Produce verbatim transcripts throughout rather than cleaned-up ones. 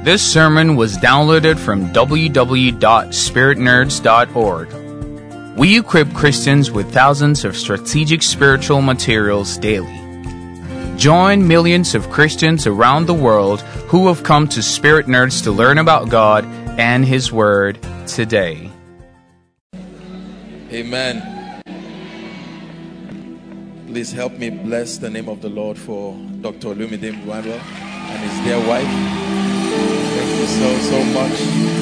This sermon was downloaded from w w w dot spirit nerds dot org. We equip Christians with thousands of strategic spiritual materials daily. Join millions of Christians around the world who have come to Spirit Nerds to learn about God and His Word today. Amen. Please help me bless the name of the Lord for Doctor Olumide Emmanuel and his dear wife. Thank you so, so much.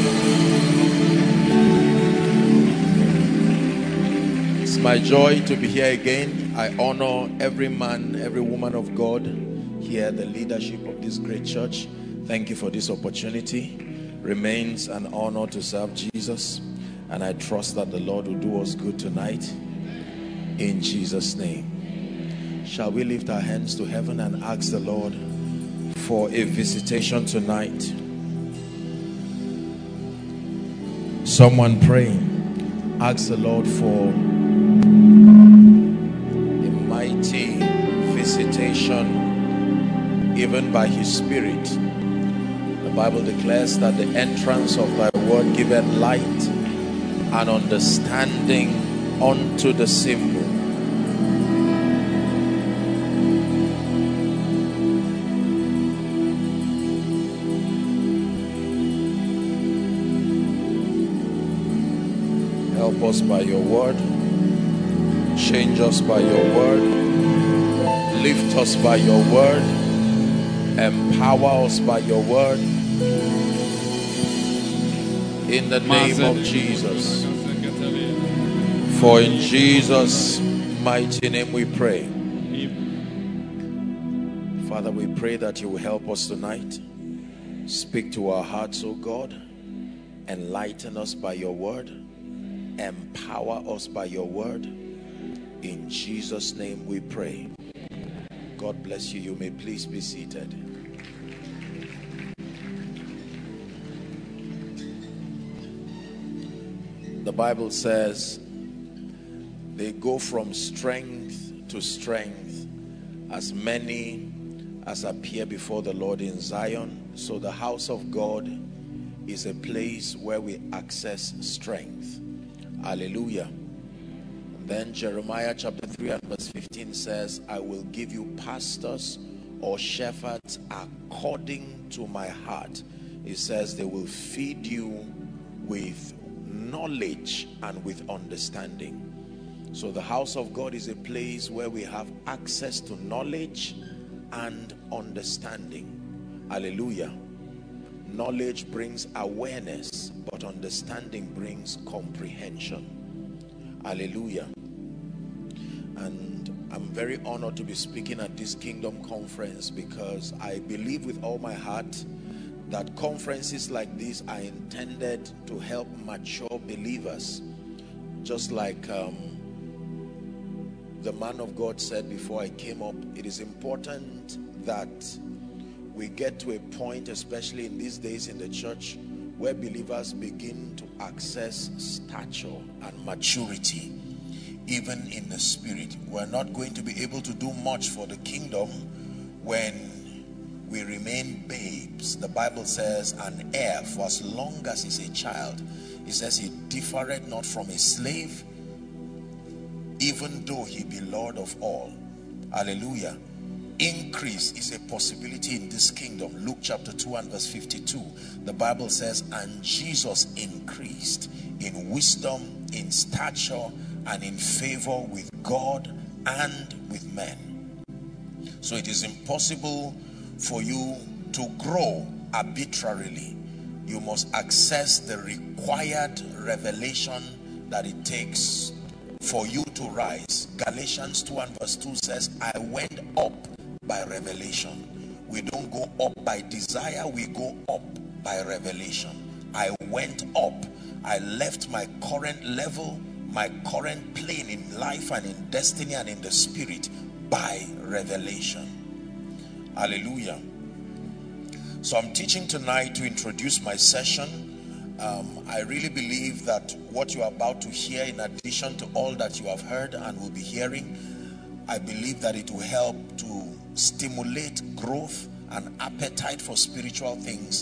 It's my joy to be here again. I honor every man, every woman of God here, the leadership of this great church. Thank you for this opportunity. Remains an honor to serve Jesus, and I trust that the Lord will do us good tonight in Jesus' name. Shall we lift our hands to heaven and ask the Lord for a visitation tonight? Someone praying, ask the Lord for a mighty visitation, even by His Spirit. The Bible declares that the entrance of thy word giveth light and understanding unto the simple. Help us by your word. Change us by your word. Lift us by your word. Empower us by your word. In the name of Jesus. For in Jesus' mighty name we pray. Father, we pray that you will help us tonight. Speak to our hearts, O God. Enlighten us by your word. Empower us by your word. In Jesus' name we pray. God bless you. You may please be seated. The Bible says they go from strength to strength as many as appear before the Lord in Zion. So the house of God is a place where we access strength. Hallelujah. And then Jeremiah chapter three and verse fifteen says, I will give you pastors or shepherds according to my heart. It says they will feed you with knowledge and with understanding. So the house of God is a place where we have access to knowledge and understanding. Hallelujah. Knowledge brings awareness, but understanding brings comprehension. Hallelujah. And I'm very honored to be speaking at this Kingdom Conference, because I believe with all my heart that conferences like this are intended to help mature believers. Just like um, the man of God said before I came up, it is important that we get to a point, especially in these days in the church, where believers begin to access stature and maturity, even in the spirit. We're not going to be able to do much for the kingdom when we remain babes. The Bible says an heir for as long as he's a child. It says he differeth not from a slave, even though he be Lord of all. Hallelujah. Increase is a possibility in this kingdom. Luke chapter two and verse fifty-two. The Bible says, and Jesus increased in wisdom, in stature, and in favor with God and with men. So it is impossible for you to grow arbitrarily. You must access the required revelation that it takes for you to rise. Galatians two and verse two says, I went up by revelation. We don't go up by desire, we go up by revelation. I went up. I left my current level, my current plane in life and in destiny and in the spirit by revelation. Hallelujah. So I'm teaching tonight to introduce my session. Um, I really believe that what you are about to hear, in addition to all that you have heard and will be hearing, I believe that it will help to stimulate growth and appetite for spiritual things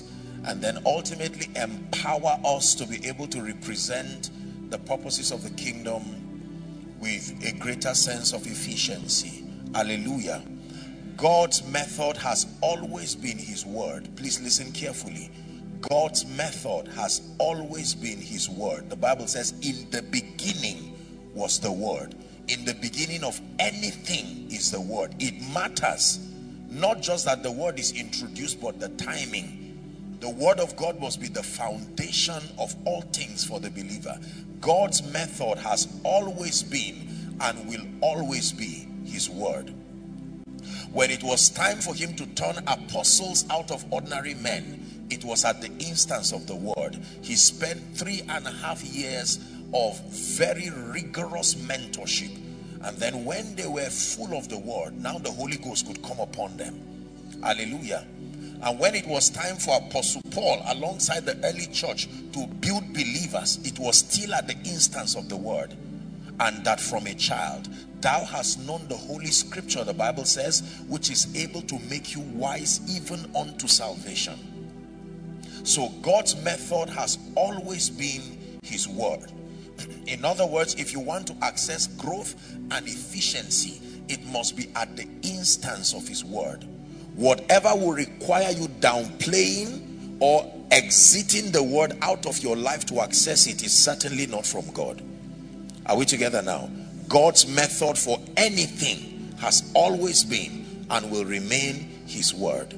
and then ultimately empower us to be able to represent the purposes of the kingdom with a greater sense of efficiency. Hallelujah. God's method has always been his word. Please listen carefully. God's method has always been his word. The Bible says, in the beginning was the word. In the beginning of anything is the word. It matters not just that the word is introduced, but the timing. The word of God must be the foundation of all things for the believer. God's method has always been and will always be his word. When it was time for him to turn apostles out of ordinary men, it was at the instance of the word. He spent three and a half years of very rigorous mentorship, and then when they were full of the word, now the Holy Ghost could come upon them. Hallelujah. And when it was time for Apostle Paul alongside the early church to build believers, it was still at the instance of the word. And that from a child thou hast known the holy scripture, the Bible says, which is able to make you wise even unto salvation. So God's method has always been his word. In other words, if you want to access growth and efficiency, it must be at the instance of his word. Whatever will require you downplaying or exiting the word out of your life to access it is certainly not from God. Are we together now? God's method for anything has always been and will remain his word.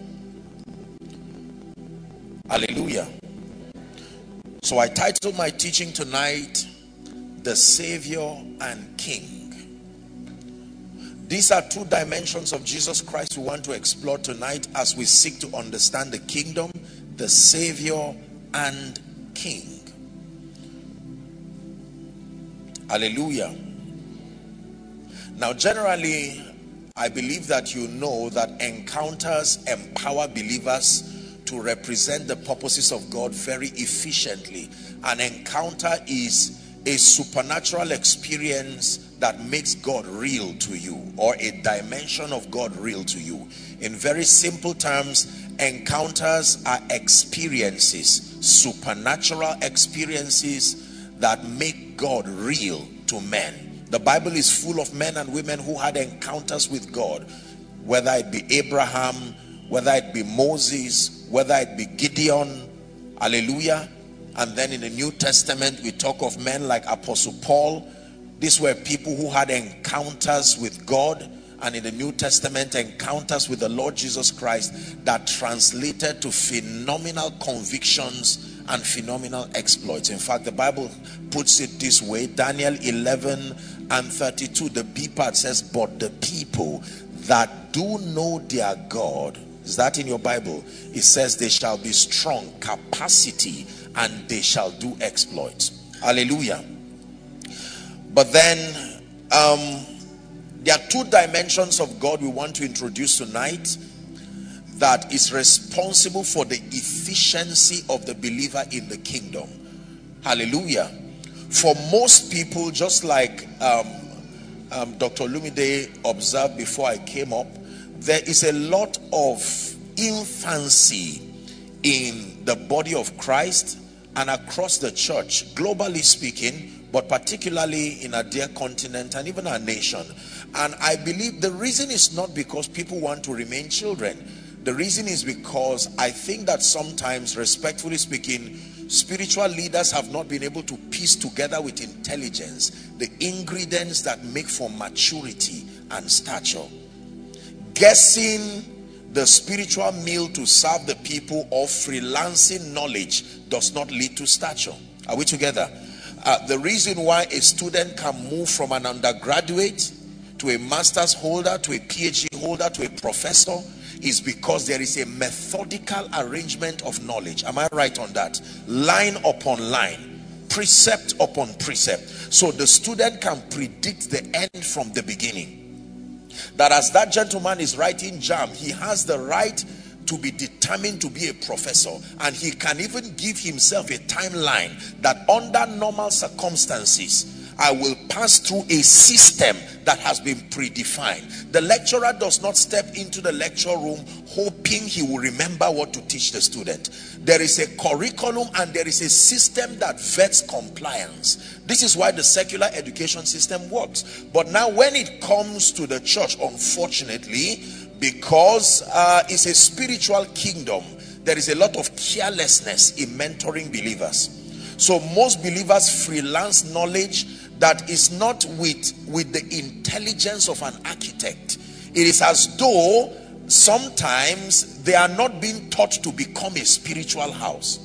Hallelujah. So I titled my teaching tonight, The Savior and King. These are two dimensions of Jesus Christ we want to explore tonight as we seek to understand the kingdom, the Savior and King. Hallelujah. Now generally, I believe that you know that encounters empower believers to represent the purposes of God very efficiently. An encounter is a supernatural experience that makes God real to you, or a dimension of God real to you. In very simple terms, encounters are experiences, supernatural experiences that make God real to men. The Bible is full of men and women who had encounters with God, whether it be Abraham, whether it be Moses, whether it be Gideon. Hallelujah. And then in the New Testament we talk of men like Apostle Paul. These were people who had encounters with God, and in the New Testament encounters with the Lord Jesus Christ that translated to phenomenal convictions and phenomenal exploits. In fact, the Bible puts it this way, Daniel eleven and thirty-two, the B part says, but the people that do know their God, is that in your Bible? It says they shall be strong, capacity, and they shall do exploits. Hallelujah. But then um, there are two dimensions of God we want to introduce tonight that is responsible for the efficiency of the believer in the kingdom. Hallelujah. For most people, just like um, um, Doctor Lumide observed before I came up, there is a lot of infancy in the body of Christ and across the church, globally speaking, but particularly in our dear continent and even our nation. And I believe the reason is not because people want to remain children. The reason is because I think that sometimes, respectfully speaking, spiritual leaders have not been able to piece together with intelligence the ingredients that make for maturity and stature. Guessing the spiritual meal to serve the people or freelancing knowledge does not lead to stature. Are we together? Uh, the reason why a student can move from an undergraduate to a master's holder, to a PhD holder, to a professor, is because there is a methodical arrangement of knowledge. Am I right on that? Line upon line, precept upon precept. So the student can predict the end from the beginning. That as that gentleman is writing JAMB, he has the right to be determined to be a professor, and he can even give himself a timeline that under normal circumstances I will pass through a system that has been predefined. The lecturer does not step into the lecture room hoping he will remember what to teach the student. There is a curriculum and there is a system that vets compliance. This is why the secular education system works. But now when it comes to the church, unfortunately, because uh, it's a spiritual kingdom, there is a lot of carelessness in mentoring believers. So most believers freelance knowledge that is not with, with the intelligence of an architect. It is as though sometimes they are not being taught to become a spiritual house.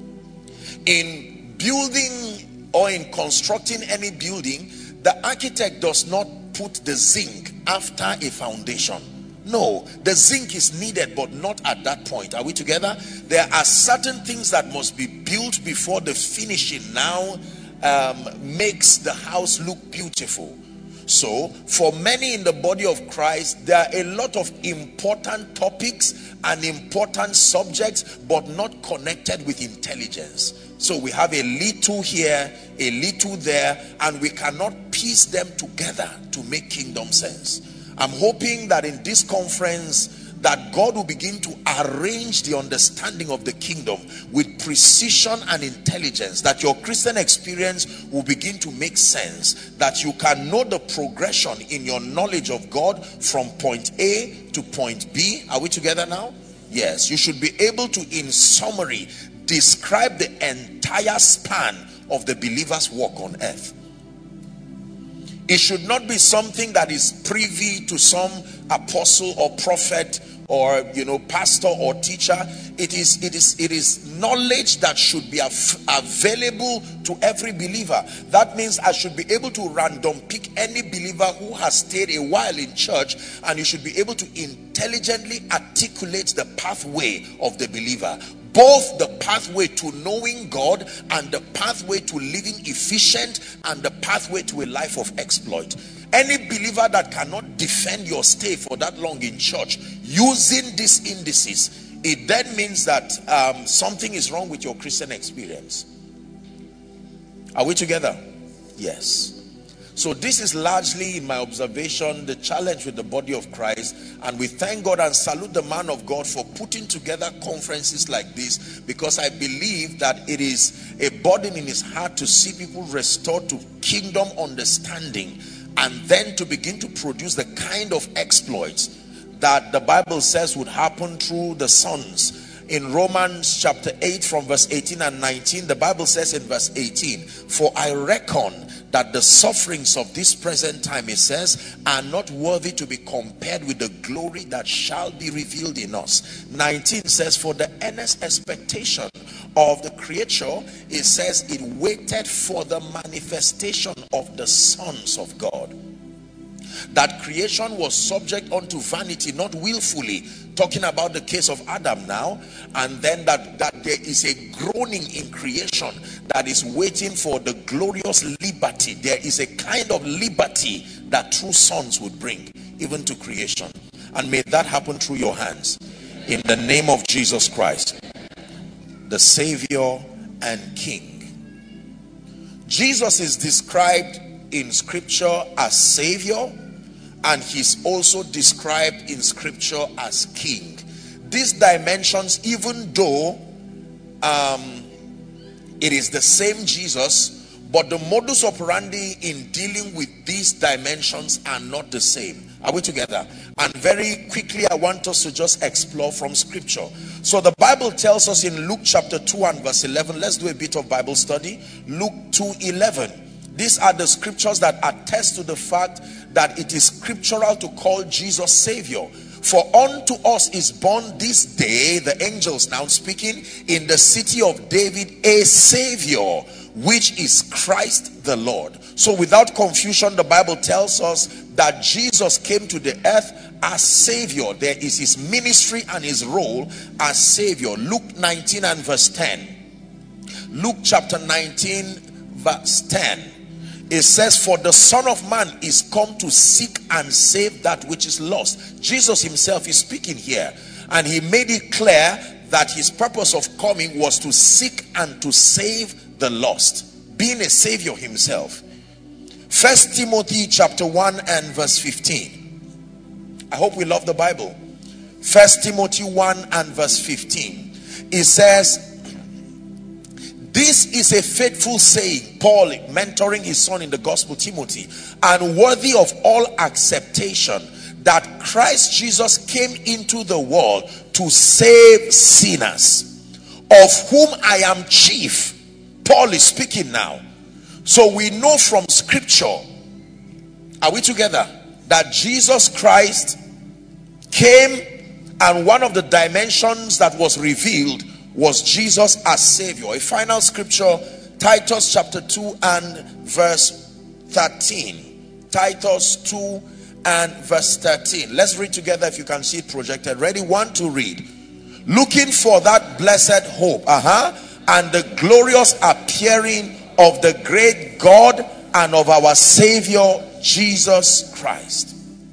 In building or in constructing any building, the architect does not put the zinc after a foundation. No, the zinc is needed, but not at that point. Are we together? There are certain things that must be built before the finishing now um, makes the house look beautiful. So, for many in the body of Christ, there are a lot of important topics and important subjects, but not connected with intelligence. So we have a little here, a little there, and we cannot piece them together to make kingdom sense. I'm hoping that in this conference, that God will begin to arrange the understanding of the kingdom with precision and intelligence, that your Christian experience will begin to make sense, that you can know the progression in your knowledge of God from point A to point B. Are we together now? Yes, you should be able to, in summary, describe the entire span of the believer's walk on earth. It should not be something that is privy to some apostle or prophet or, you know, pastor or teacher. It is, it is, it is knowledge that should be av available to every believer. That means I should be able to random pick any believer who has stayed a while in church, and you should be able to intelligently articulate the pathway of the believer. Both the pathway to knowing God and the pathway to living efficient and the pathway to a life of exploit. Any believer that cannot defend your stay for that long in church using these indices, it then means that um, something is wrong with your Christian experience. Are we together? Yes. So this is largely, in my observation, the challenge with the body of Christ. And we thank God and salute the man of God for putting together conferences like this, because I believe that it is a burden in his heart to see people restored to kingdom understanding, and then to begin to produce the kind of exploits that the Bible says would happen through the sons. In Romans chapter eight from verse eighteen and nineteen, the Bible says in verse eighteen, "For I reckon that the sufferings of this present time," it says, "are not worthy to be compared with the glory that shall be revealed in us." nineteen says, "For the earnest expectation of the creature," it says, "it waited for the manifestation of the sons of God." That creation was subject unto vanity, not willfully, talking about the case of Adam now. And then that, that there is a groaning in creation that is waiting for the glorious liberty. There is a kind of liberty that true sons would bring even to creation. And may that happen through your hands, in the name of Jesus Christ, the Savior and King. Jesus is described in scripture as Savior, and he's also described in scripture as King. These dimensions, even though um, it is the same Jesus, but the modus operandi in dealing with these dimensions are not the same. Are we together? And very quickly, I want us to just explore from scripture. So the Bible tells us in Luke chapter two and verse eleven. Let's do a bit of Bible study. Luke two eleven. These are the scriptures that attest to the fact that it is scriptural to call Jesus Savior. "For unto us is born this day," the angels now speaking, "in the city of David a Savior, which is Christ the Lord." So without confusion, the Bible tells us that Jesus came to the earth as Savior. There is his ministry and his role as Savior. Luke nineteen and verse ten. Luke chapter nineteen verse ten. It says, "For the Son of Man is come to seek and save that which is lost." Jesus himself is speaking here, and he made it clear that his purpose of coming was to seek and to save the lost, being a savior himself. First Timothy chapter one and verse fifteen. I hope we love the Bible. First Timothy one and verse fifteen. It says, this is a faithful saying, Paul mentoring his son in the gospel, Timothy, and worthy of all acceptation, that Christ Jesus came into the world to save sinners, of whom I am chief. Paul is speaking now. So we know from scripture, are we together, that Jesus Christ came, and one of the dimensions that was revealed was Jesus as Savior. A final scripture, Titus chapter two and verse thirteen. Titus two and verse thirteen. Let's read together if you can see it projected. Ready? One to read. Looking for that blessed hope, uh-huh, and the glorious appearing of the great God and of our Savior Jesus Christ.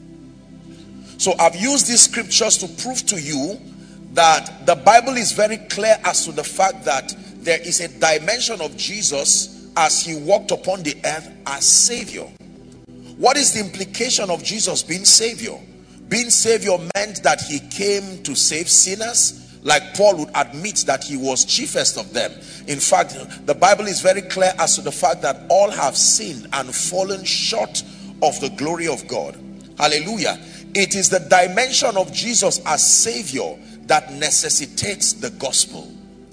So I've used these scriptures to prove to you that the Bible is very clear as to the fact that there is a dimension of Jesus as he walked upon the earth as Savior. What is the implication of Jesus being Savior? Being Savior meant that he came to save sinners, like Paul would admit that he was chiefest of them. In fact, the Bible is very clear as to the fact that all have sinned and fallen short of the glory of God. Hallelujah. It is the dimension of Jesus as Savior that necessitates the gospel.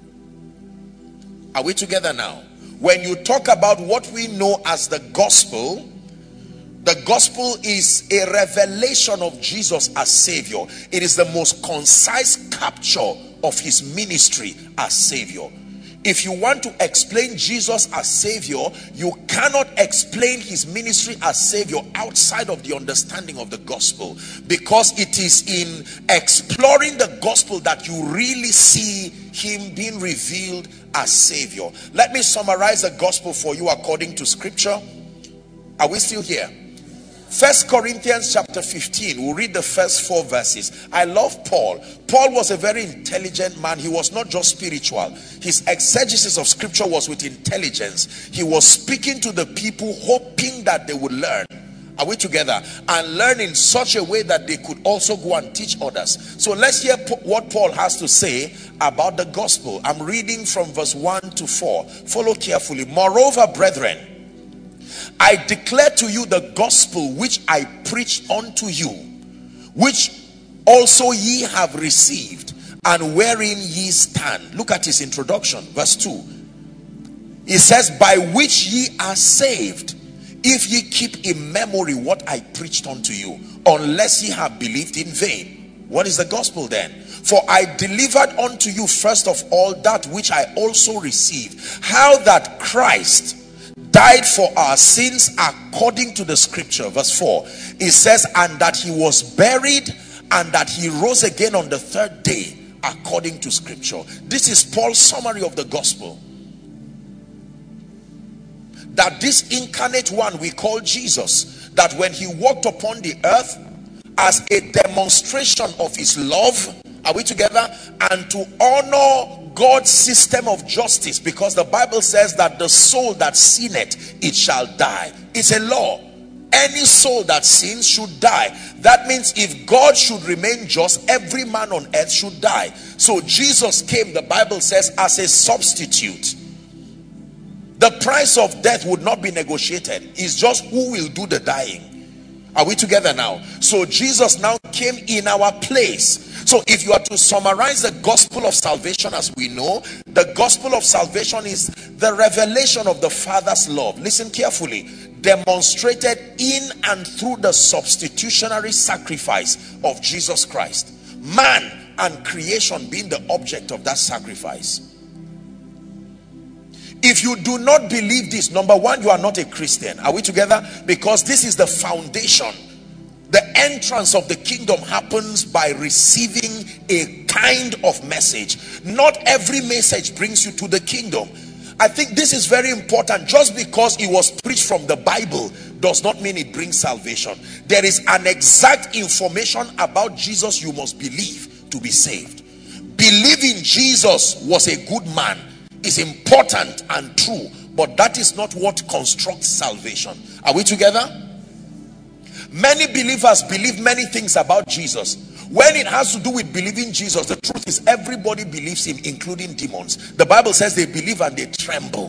Are we together now? When you talk about what we know as the gospel, the gospel is a revelation of Jesus as Savior. It is the most concise capture of his ministry as Savior. If you want to explain Jesus as Savior, you cannot explain his ministry as Savior outside of the understanding of the gospel, because it is in exploring the gospel that you really see him being revealed as Savior. Let me summarize the gospel for you according to scripture. Are we still here? First Corinthians chapter fifteen, we'll read the first four verses. I love Paul. Paul was a very intelligent man. He was not just spiritual. His exegesis of scripture was with intelligence. He was speaking to the people, hoping that they would learn. Are we together? And learn in such a way that they could also go and teach others. So let's hear what Paul has to say about the gospel. I'm reading from verse one to four. Follow carefully. Moreover, brethren, I declare to you the gospel which I preached unto you, which also ye have received, and wherein ye stand. Look at his introduction, verse two. He says, by which ye are saved, if ye keep in memory what I preached unto you, unless ye have believed in vain. What is the gospel then? For I delivered unto you first of all that which I also received, how that Christ died for our sins according to the scripture. Verse four, it says, and that he was buried, and that he rose again on the third day according to scripture. This is Paul's summary of the gospel. That this incarnate one we call Jesus, that when he walked upon the earth as a demonstration of his love, are we together, and to honor God's system of justice, because the Bible says that the soul that sinneth, it shall die. It's a law. Any soul that sins should die. That means if God should remain just, every man on earth should die. So Jesus came, the Bible says, as a substitute. The price of death would not be negotiated. It's just who will do the dying. Are we together now? So Jesus now came in our place. So if you are to summarize the gospel of salvation as we know, the gospel of salvation is the revelation of the Father's love. Listen carefully. Demonstrated in and through the substitutionary sacrifice of Jesus Christ. Man and creation being the object of that sacrifice. If you do not believe this, number one, you are not a Christian. Are we together? Because this is the foundation. The entrance of the kingdom happens by receiving a kind of message. Not every message brings you to the kingdom. I think this is very important. Just because it was preached from the Bible does not mean it brings salvation. There is an exact information about Jesus you must believe to be saved. Believing Jesus was a good man is important and true, but that is not what constructs salvation. Are we together? Many believers believe many things about Jesus, When it has to do with believing Jesus, the truth is everybody believes him, including demons. The Bible says they believe and they tremble.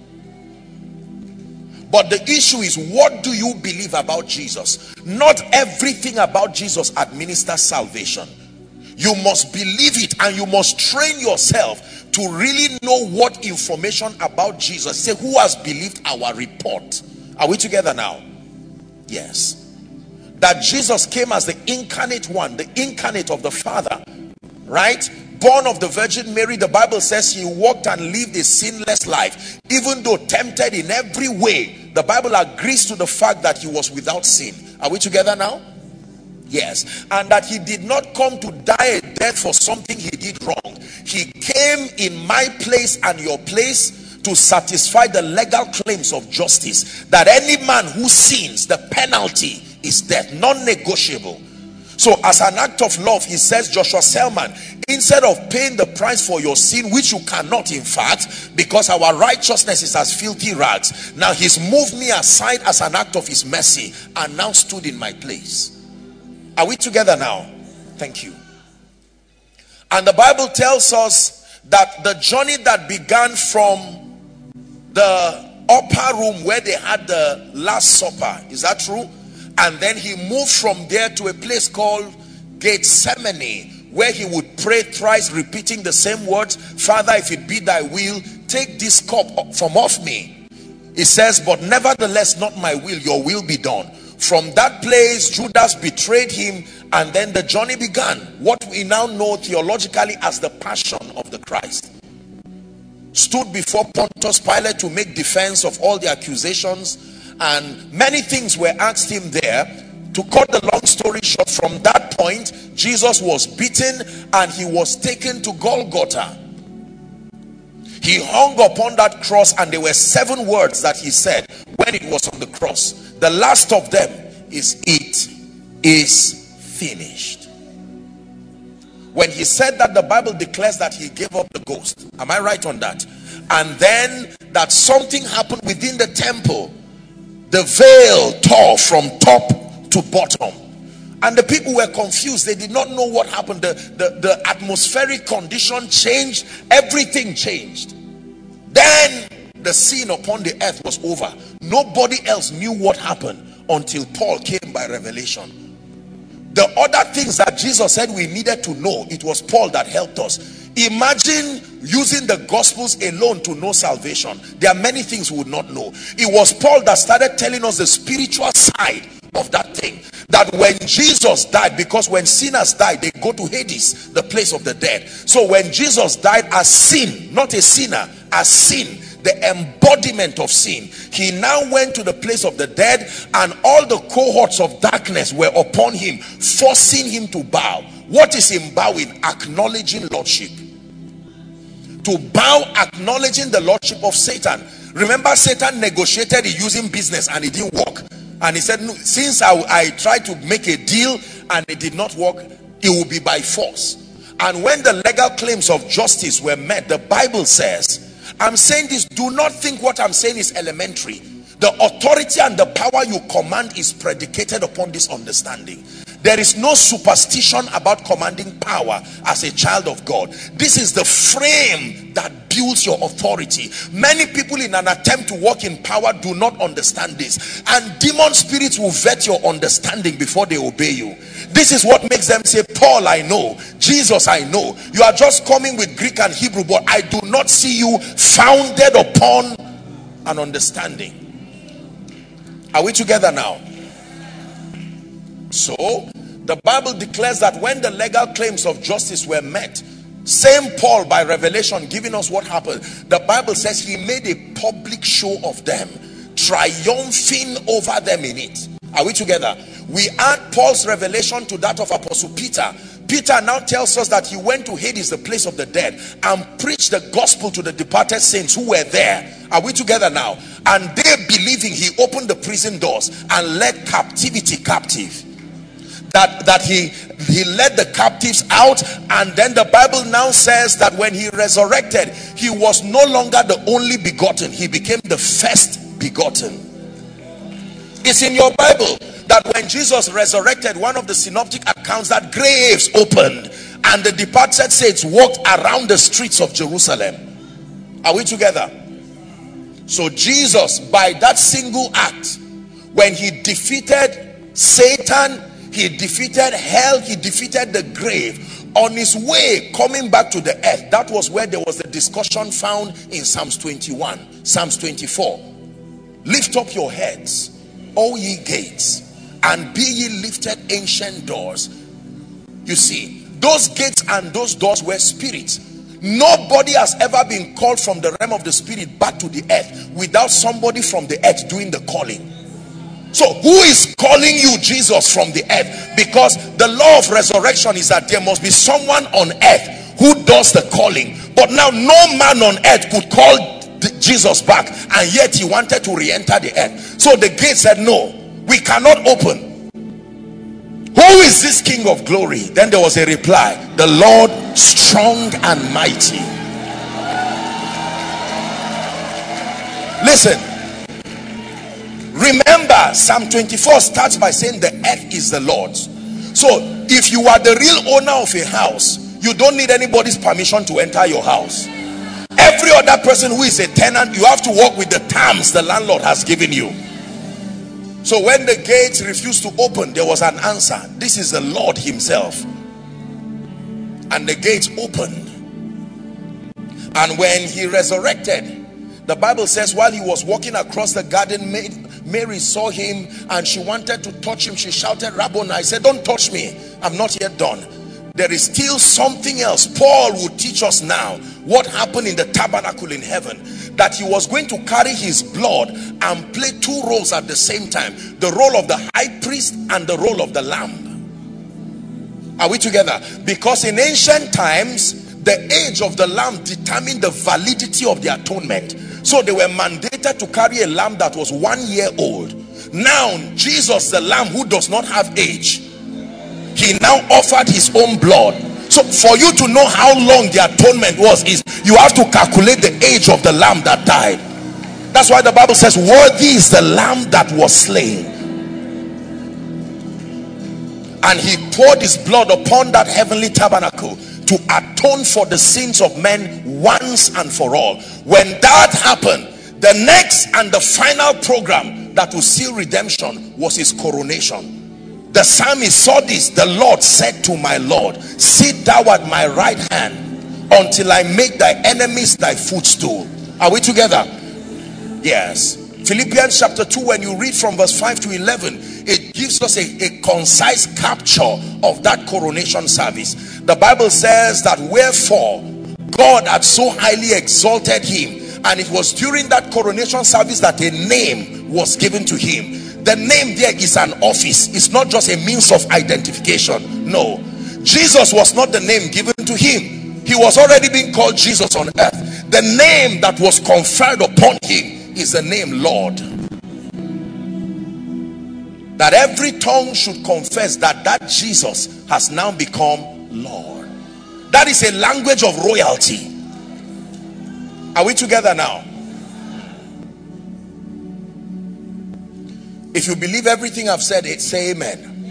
But the issue is, what do you believe about Jesus? Not everything about Jesus administers salvation. You must believe it, and you must train yourself to really know what information about Jesus. Say, who has believed our report? Are we together now? Yes. That Jesus came as the incarnate one, the incarnate of the Father, right? Born of the Virgin Mary. The Bible says he walked and lived a sinless life, even though tempted in every way. The Bible agrees to the fact that he was without sin. Are we together now? Yes. And that he did not come to die a death for something he did wrong. He came in my place and your place to satisfy the legal claims of justice, that any man who sins, the penalty is death, non-negotiable. So as an act of love, he says, Joshua Selman, instead of paying the price for your sin, which you cannot in fact, because our righteousness is as filthy rags, now he's moved me aside as an act of his mercy and now stood in my place. Are we together now? Thank you. And the Bible tells us that the journey that began from the upper room where they had the Last Supper, is that true? And then he moved from there to a place called Gethsemane, where he would pray thrice, repeating the same words, Father, if it be thy will, take this cup from off me. He says, but nevertheless not my will, your will be done. From that place, Judas betrayed him, and then the journey began. What we now know theologically as the Passion of the Christ. Stood before Pontius Pilate to make defense of all the accusations, and many things were asked him there. To cut the long story short, from that point, Jesus was beaten and he was taken to Golgotha. He hung upon that cross, and there were seven words that he said when it was on the cross. The last of them is, it is finished. When he said that, the Bible declares that he gave up the ghost. Am I right on that? And then that something happened within the temple. The veil tore from top to bottom. And the people were confused. They did not know what happened. The, the, the atmospheric condition changed. Everything changed. Then the scene upon the earth was over. Nobody else knew what happened until Paul came by revelation. The other things that Jesus said we needed to know, it was Paul that helped us. Imagine using the Gospels alone to know salvation. There are many things we would not know. It was Paul that started telling us the spiritual side of that thing. That when Jesus died, because when sinners die, they go to Hades, the place of the dead. So when Jesus died as sin, not a sinner, as sin, the embodiment of sin, he now went to the place of the dead, and all the cohorts of darkness were upon him, forcing him to bow. What is in bowing? Acknowledging lordship. To bow, acknowledging the lordship of Satan. Remember, Satan negotiated using business and it didn't work. And he said, no, since I, I tried to make a deal and it did not work, it will be by force. And when the legal claims of justice were met, the Bible says, I'm saying this, do not think what I'm saying is elementary. The authority and the power you command is predicated upon this understanding. There is no superstition about commanding power as a child of God. This is the frame that builds your authority. Many people in an attempt to walk in power do not understand this. And demon spirits will vet your understanding before they obey you. This is what makes them say, Paul I know, Jesus I know. You are just coming with Greek and Hebrew, but I do not see you founded upon an understanding. Are we together now? So the Bible declares that when the legal claims of justice were met, same Paul by revelation giving us what happened, the Bible says he made a public show of them, triumphing over them in it. Are we together? We add Paul's revelation to that of Apostle Peter. Peter now tells us that he went to Hades, the place of the dead, and preached the gospel to the departed saints who were there. Are we together now? And they, believing, he opened the prison doors and led captivity captive. That, that he, he led the captives out. And then the Bible now says that when he resurrected, he was no longer the only begotten. He became the first begotten. It's in your Bible. that when Jesus resurrected, one of the synoptic accounts, that graves opened and the departed saints walked around the streets of Jerusalem. Are we together? So Jesus, by that single act, when he defeated Satan, he defeated hell, he defeated the grave, on his way coming back to the earth, that was where there was the discussion found in Psalms twenty-one, Psalms twenty-four. Lift up your heads, O ye gates, and be ye lifted, ancient doors. You see, those gates and those doors were spirits. Nobody has ever been called from the realm of the spirit back to the earth without somebody from the earth doing the calling. So who is calling you? Jesus from the earth. Because the law of resurrection is that there must be someone on earth who does the calling. But now no man on earth could call Jesus back, and yet he wanted to re-enter the earth. So the gate said, no, we cannot open. Who is this King of glory? Then there was a reply, the Lord strong and mighty. Listen, remember, Psalm twenty-four starts by saying the earth is the Lord's. So if you are the real owner of a house, you don't need anybody's permission to enter your house. Every other person who is a tenant, you have to work with the terms the landlord has given you. So when the gates refused to open, there was an answer. This is the Lord himself. And the gates opened. And when he resurrected, the Bible says while he was walking across the garden, Mary saw him and she wanted to touch him. She shouted, Rabboni. I said, don't touch me, I'm not yet done. There is still something else. Paul will teach us now what happened in the tabernacle in heaven, that he was going to carry his blood and play two roles at the same time, the role of the high priest and the role of the lamb. Are we together? Because in ancient times, the age of the lamb determined the validity of the atonement. So they were mandated to carry a lamb that was one year old. Now Jesus, the lamb who does not have age, he now offered his own blood. So for you to know how long the atonement was, is you have to calculate the age of the lamb that died. That's why the Bible says, worthy is the lamb that was slain. And he poured his blood upon that heavenly tabernacle to atone for the sins of men once and for all. When that happened, the next and the final program that will seal redemption was his coronation. The psalmist saw this. The Lord said to my Lord, sit thou at my right hand until I make thy enemies thy footstool. Are we together? Yes. Philippians chapter two, when you read from verse five to eleven, it gives us a, a concise capture of that coronation service. The Bible says that wherefore God had so highly exalted him, and it was during that coronation service that a name was given to him. The name there is an office. It's not just a means of identification. No, Jesus was not the name given to him. He was already being called Jesus on earth. The name that was conferred upon him is the name Lord. That every tongue should confess that that Jesus has now become Lord. That is a language of royalty. Are we together now? If you believe everything I've said, it say amen.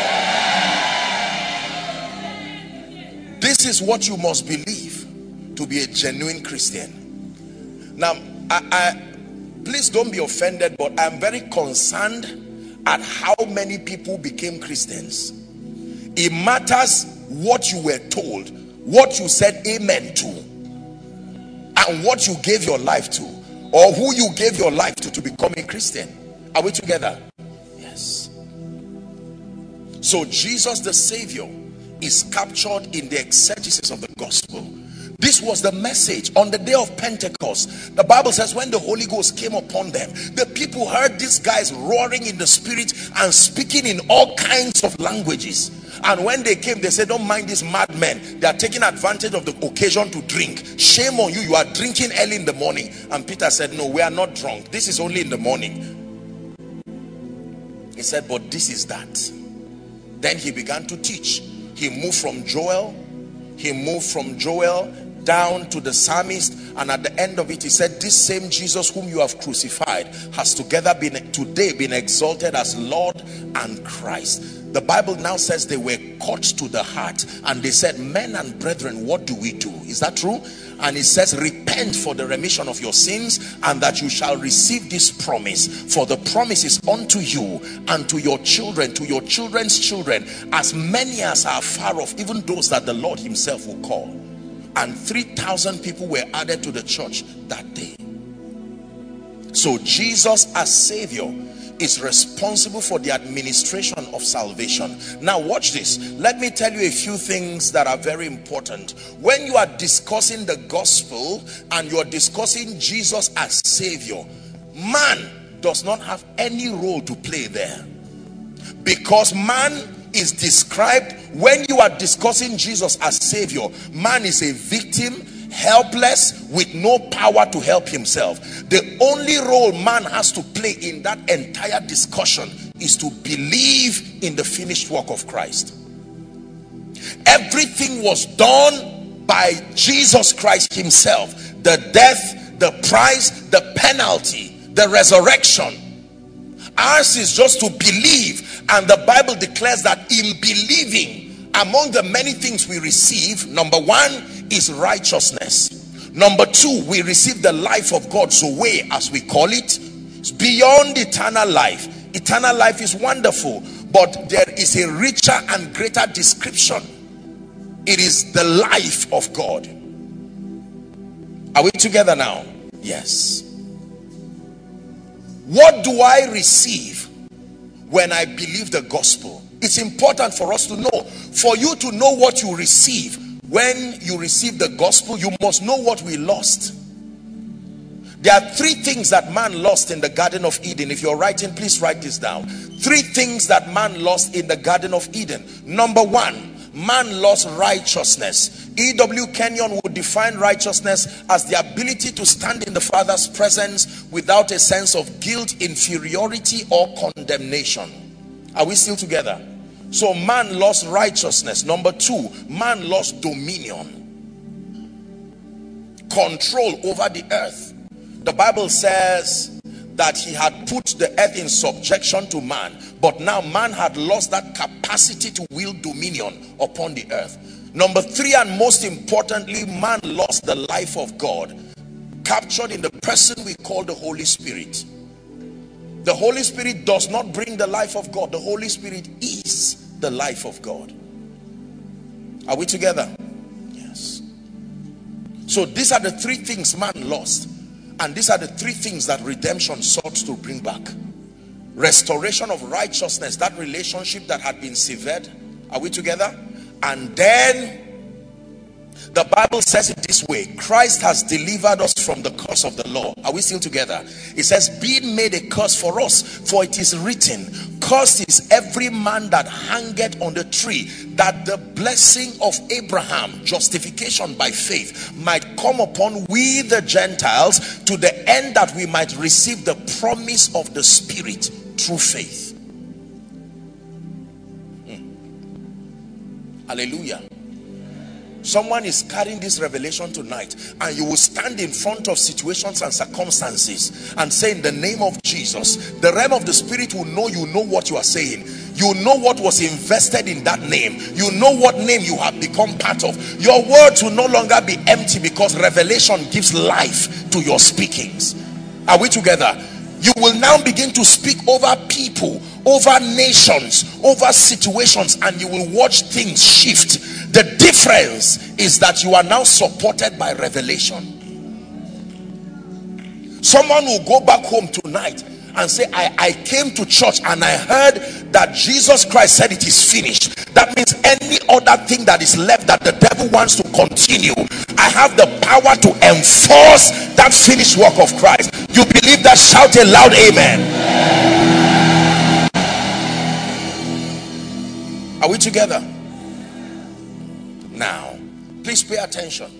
Yeah. This is what you must believe to be a genuine Christian. Now, I, I please don't be offended, but I'm very concerned at how many people became Christians. It matters what you were told, what you said amen to, and what you gave your life to, or who you gave your life to to become a Christian. Are we together? Yes. So Jesus the Savior is captured in the exegesis of the gospel. This was the message on the day of Pentecost. The Bible says when the Holy Ghost came upon them, the people heard these guys roaring in the spirit and speaking in all kinds of languages. And when they came, they said, don't mind these madmen. They are taking advantage of the occasion to drink. Shame on you, you are drinking early in the morning. And Peter said, no, we are not drunk. This is only in the morning. He said, but this is that. Then he began to teach. He moved from Joel. He moved from Joel down to the psalmist, and at the end of it he said, this same Jesus whom you have crucified has together been today been exalted as Lord and Christ. The Bible now says they were cut to the heart, and they said, men and brethren, what do we do? Is that true? And it says, repent for the remission of your sins, and that you shall receive this promise. For the promise is unto you and to your children, to your children's children, as many as are far off, even those that the Lord himself will call. And three thousand people were added to the church that day. So Jesus as Savior is responsible for the administration of salvation. Now watch this. Let me tell you a few things that are very important. When you are discussing the gospel and you are discussing Jesus as Savior, man does not have any role to play there, because man is described, when you are discussing Jesus as Savior, man is a victim, helpless, with no power to help himself. The only role man has to play in that entire discussion is to believe in the finished work of Christ. Everything was done by Jesus Christ himself. The death, the price, the penalty, the resurrection. Ours is just to believe, and the Bible declares that in believing, among the many things we receive, number one is righteousness. Number two, we receive the life of God, Zoe as we call it. It's beyond eternal life. Eternal life is wonderful, but there is a richer and greater description. It is the life of God. Are we together now? Yes. What do I receive when I believe the gospel? It's important for us to know. For you to know what you receive when you receive the gospel, you must know what we lost. There are three things that man lost in the Garden of Eden. If you're writing, please write this down. Three things that man lost in the Garden of Eden. Number one, man lost righteousness. E W Kenyon would define righteousness as the ability to stand in the Father's presence without a sense of guilt, inferiority, or condemnation. Are we still together? So man lost righteousness. Number two, man lost dominion, control over the earth. The Bible says that he had put the earth in subjection to man, but now man had lost that capacity to wield dominion upon the earth. Number three, and most importantly, man lost the life of God, captured in the person we call the Holy Spirit. The Holy Spirit does not bring the life of God. The Holy Spirit is the life of God. Are we together? Yes. So these are the three things man lost, and these are the three things that redemption sought to bring back. Restoration of righteousness, that relationship that had been severed. Are we together? And then the Bible says it this way: Christ has delivered us from the curse of the law. Are we still together? It says, being made a curse for us, for it is written, cursed is every man that hangeth on the tree, that the blessing of Abraham, justification by faith, might come upon we the Gentiles, to the end that we might receive the promise of the Spirit through faith. hmm. Hallelujah. Someone is carrying this revelation tonight, and you will stand in front of situations and circumstances and say, in the name of Jesus, the realm of the Spirit will know you know what you are saying. You know what was invested in that name. You know what name you have become part of. Your words will no longer be empty, because revelation gives life to your speakings. Are we together? You will now begin to speak over people, over nations, over situations, and you will watch things shift. The difference is that you are now supported by revelation. Someone will go back home tonight and say, I, I came to church and I heard that Jesus Christ said it is finished. That means any other thing that is left that the devil wants to continue, I have the power to enforce that finished work of Christ. You believe that? Shout a loud amen. Are we together? Now, please pay attention.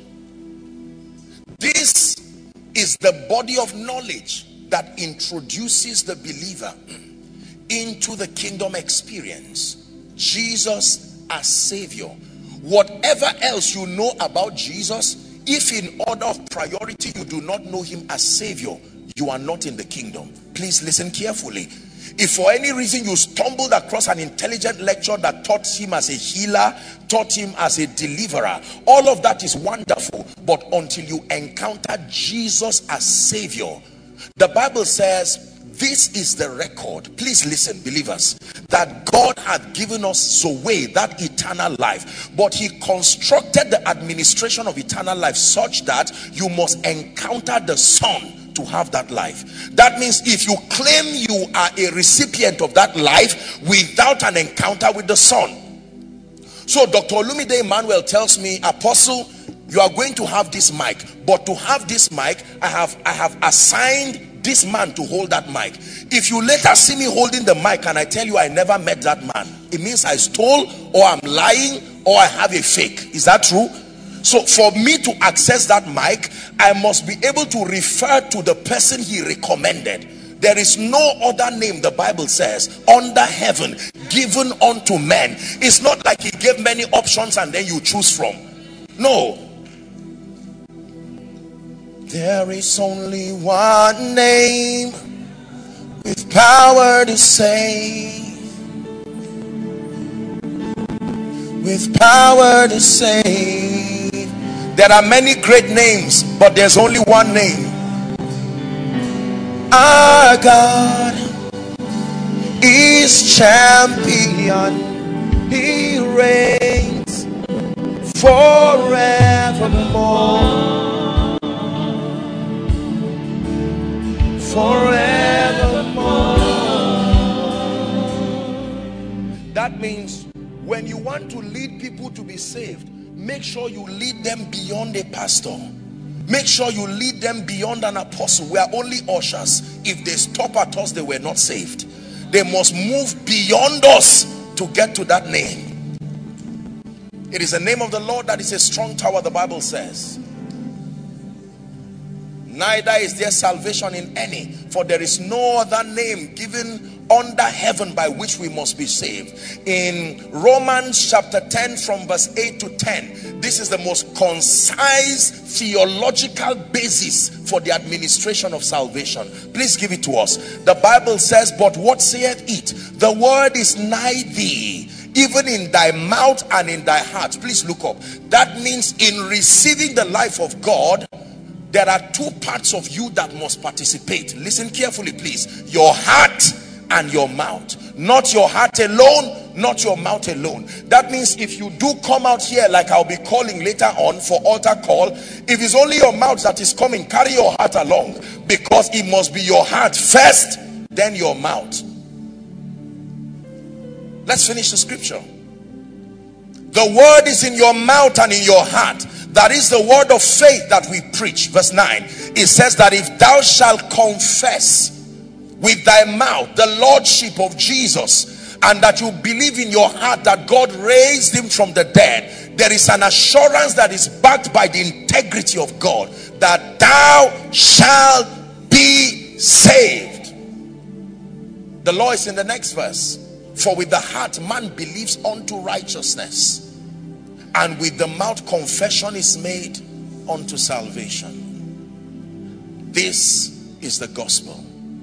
This is the body of knowledge that introduces the believer into the kingdom experience. Jesus as Savior. Whatever else you know about Jesus If in order of priority you do not know him as Savior, you are not in the kingdom. Please listen carefully. If for any reason you stumbled across an intelligent lecture that taught him as a healer, taught him as a deliverer, all of that is wonderful. But until you encounter Jesus as Savior, the Bible says, this is the record. Please listen, believers, that God had given us so way that eternal life, but he constructed the administration of eternal life such that you must encounter the Son to have that life. That means if you claim you are a recipient of that life without an encounter with the Son. So Doctor Olumide Emmanuel tells me, Apostle, you are going to have this mic, but to have this mic, I have I have assigned this man to hold that mic. If you later see me holding the mic and I tell you I never met that man, it means I stole, or I'm lying, or I have a fake. Is that true? So for me to access that mic, I must be able to refer to the person he recommended. There is no other name, the Bible says, under heaven given unto men. It's not like he gave many options and then you choose from. No. There is only one name with power to save, with power to save. There are many great names, but there's only one name. Our God is champion. He reigns forevermore. Forevermore. That means when you want to lead people to be saved, make sure you lead them beyond a pastor. Make sure you lead them beyond an apostle. We are only ushers. If they stop at us, they were not saved. They must move beyond us to get to that name. It is the name of the Lord that is a strong tower, the Bible says. Neither is there salvation in any, for there is no other name given under heaven by which we must be saved. In Romans chapter ten from verse eight to ten, this is the most concise theological basis for the administration of salvation. Please give it to us. The Bible says, but what saith it? The word is nigh thee, even in thy mouth and in thy heart. Please look up. That means in receiving the life of God, there are two parts of you that must participate. Listen carefully, please. Your heart and your mouth. Not your heart alone, not your mouth alone. That means if you do come out here, like I'll be calling later on for altar call, if it's only your mouth that is coming, carry your heart along, because it must be your heart first, then your mouth. Let's finish the scripture. The word is in your mouth and in your heart. That is the word of faith that we preach. Verse nine, it says that if thou shalt confess with thy mouth the lordship of Jesus, and that you believe in your heart that God raised him from the dead, there is an assurance that is backed by the integrity of God, that thou shalt be saved. The law is in the next verse. For with the heart man believes unto righteousness, and with the mouth confession is made unto salvation. This is the gospel.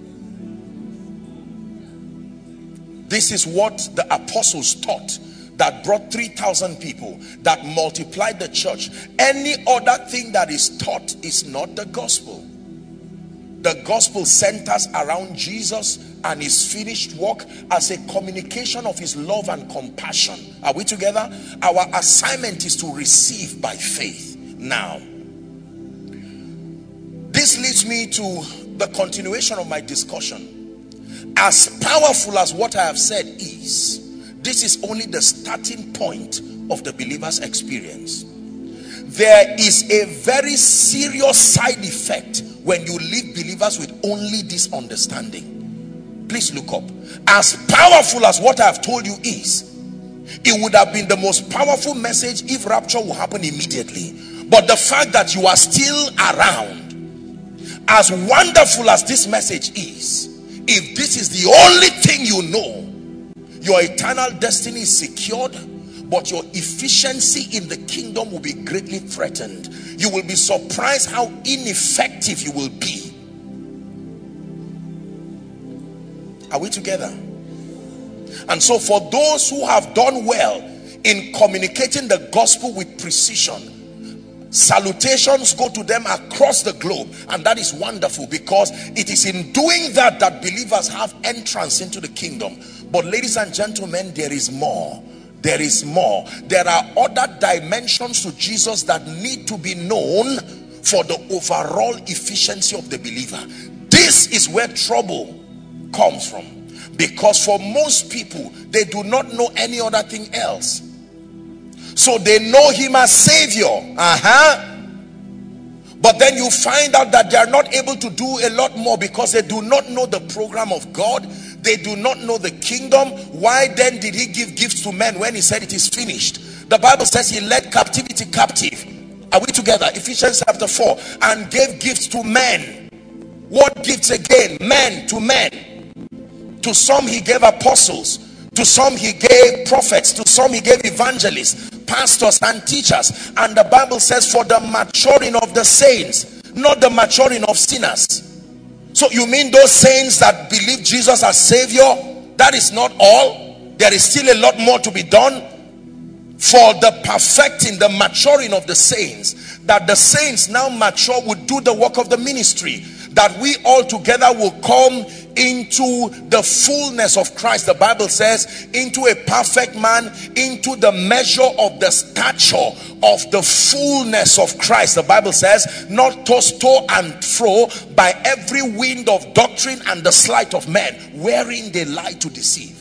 This is what the apostles taught, that brought three thousand people, that multiplied the church. Any other thing that is taught is not the gospel. The gospel centers around Jesus and his finished work as a communication of his love and compassion. Are we together? Our assignment is to receive by faith. Now, this leads me to the continuation of my discussion. As powerful as what I have said is, this is only the starting point of the believer's experience. There is a very serious side effect when you leave believers with only this understanding. Please look up. As powerful as what I have told you is, it would have been the most powerful message if rapture will happen immediately. But the fact that you are still around, as wonderful as this message is, if this is the only thing you know, your eternal destiny is secured, but your efficiency in the kingdom will be greatly threatened. You will be surprised how ineffective you will be. Are we together? And so for those who have done well in communicating the gospel with precision, salutations go to them across the globe, and that is wonderful, because it is in doing that that believers have entrance into the kingdom. But ladies and gentlemen, there is more. There is more. There are other dimensions to Jesus that need to be known for the overall efficiency of the believer. This is where trouble comes from, because for most people, they do not know any other thing else. So they know him as Savior, uh-huh. But then you find out that they are not able to do a lot more, because they do not know the program of God. They do not know the kingdom. Why then did he give gifts to men when he said it is finished? The Bible says he led captivity captive. Are we together? Ephesians chapter four. And gave gifts to men. What gifts again? Men to men. To some he gave apostles. To some he gave prophets. To some he gave evangelists, pastors and teachers. And the Bible says for the maturing of the saints, not the maturing of sinners. So you mean those saints that believe Jesus as Savior, that is not all? There is still a lot more to be done for the perfecting, the maturing of the saints, that the saints now mature would do the work of the ministry, that we all together will come into the fullness of Christ. The Bible says into a perfect man, into the measure of the stature of the fullness of Christ. The Bible says, not tossed to and fro by every wind of doctrine and the sleight of men, wherein they lie to deceive.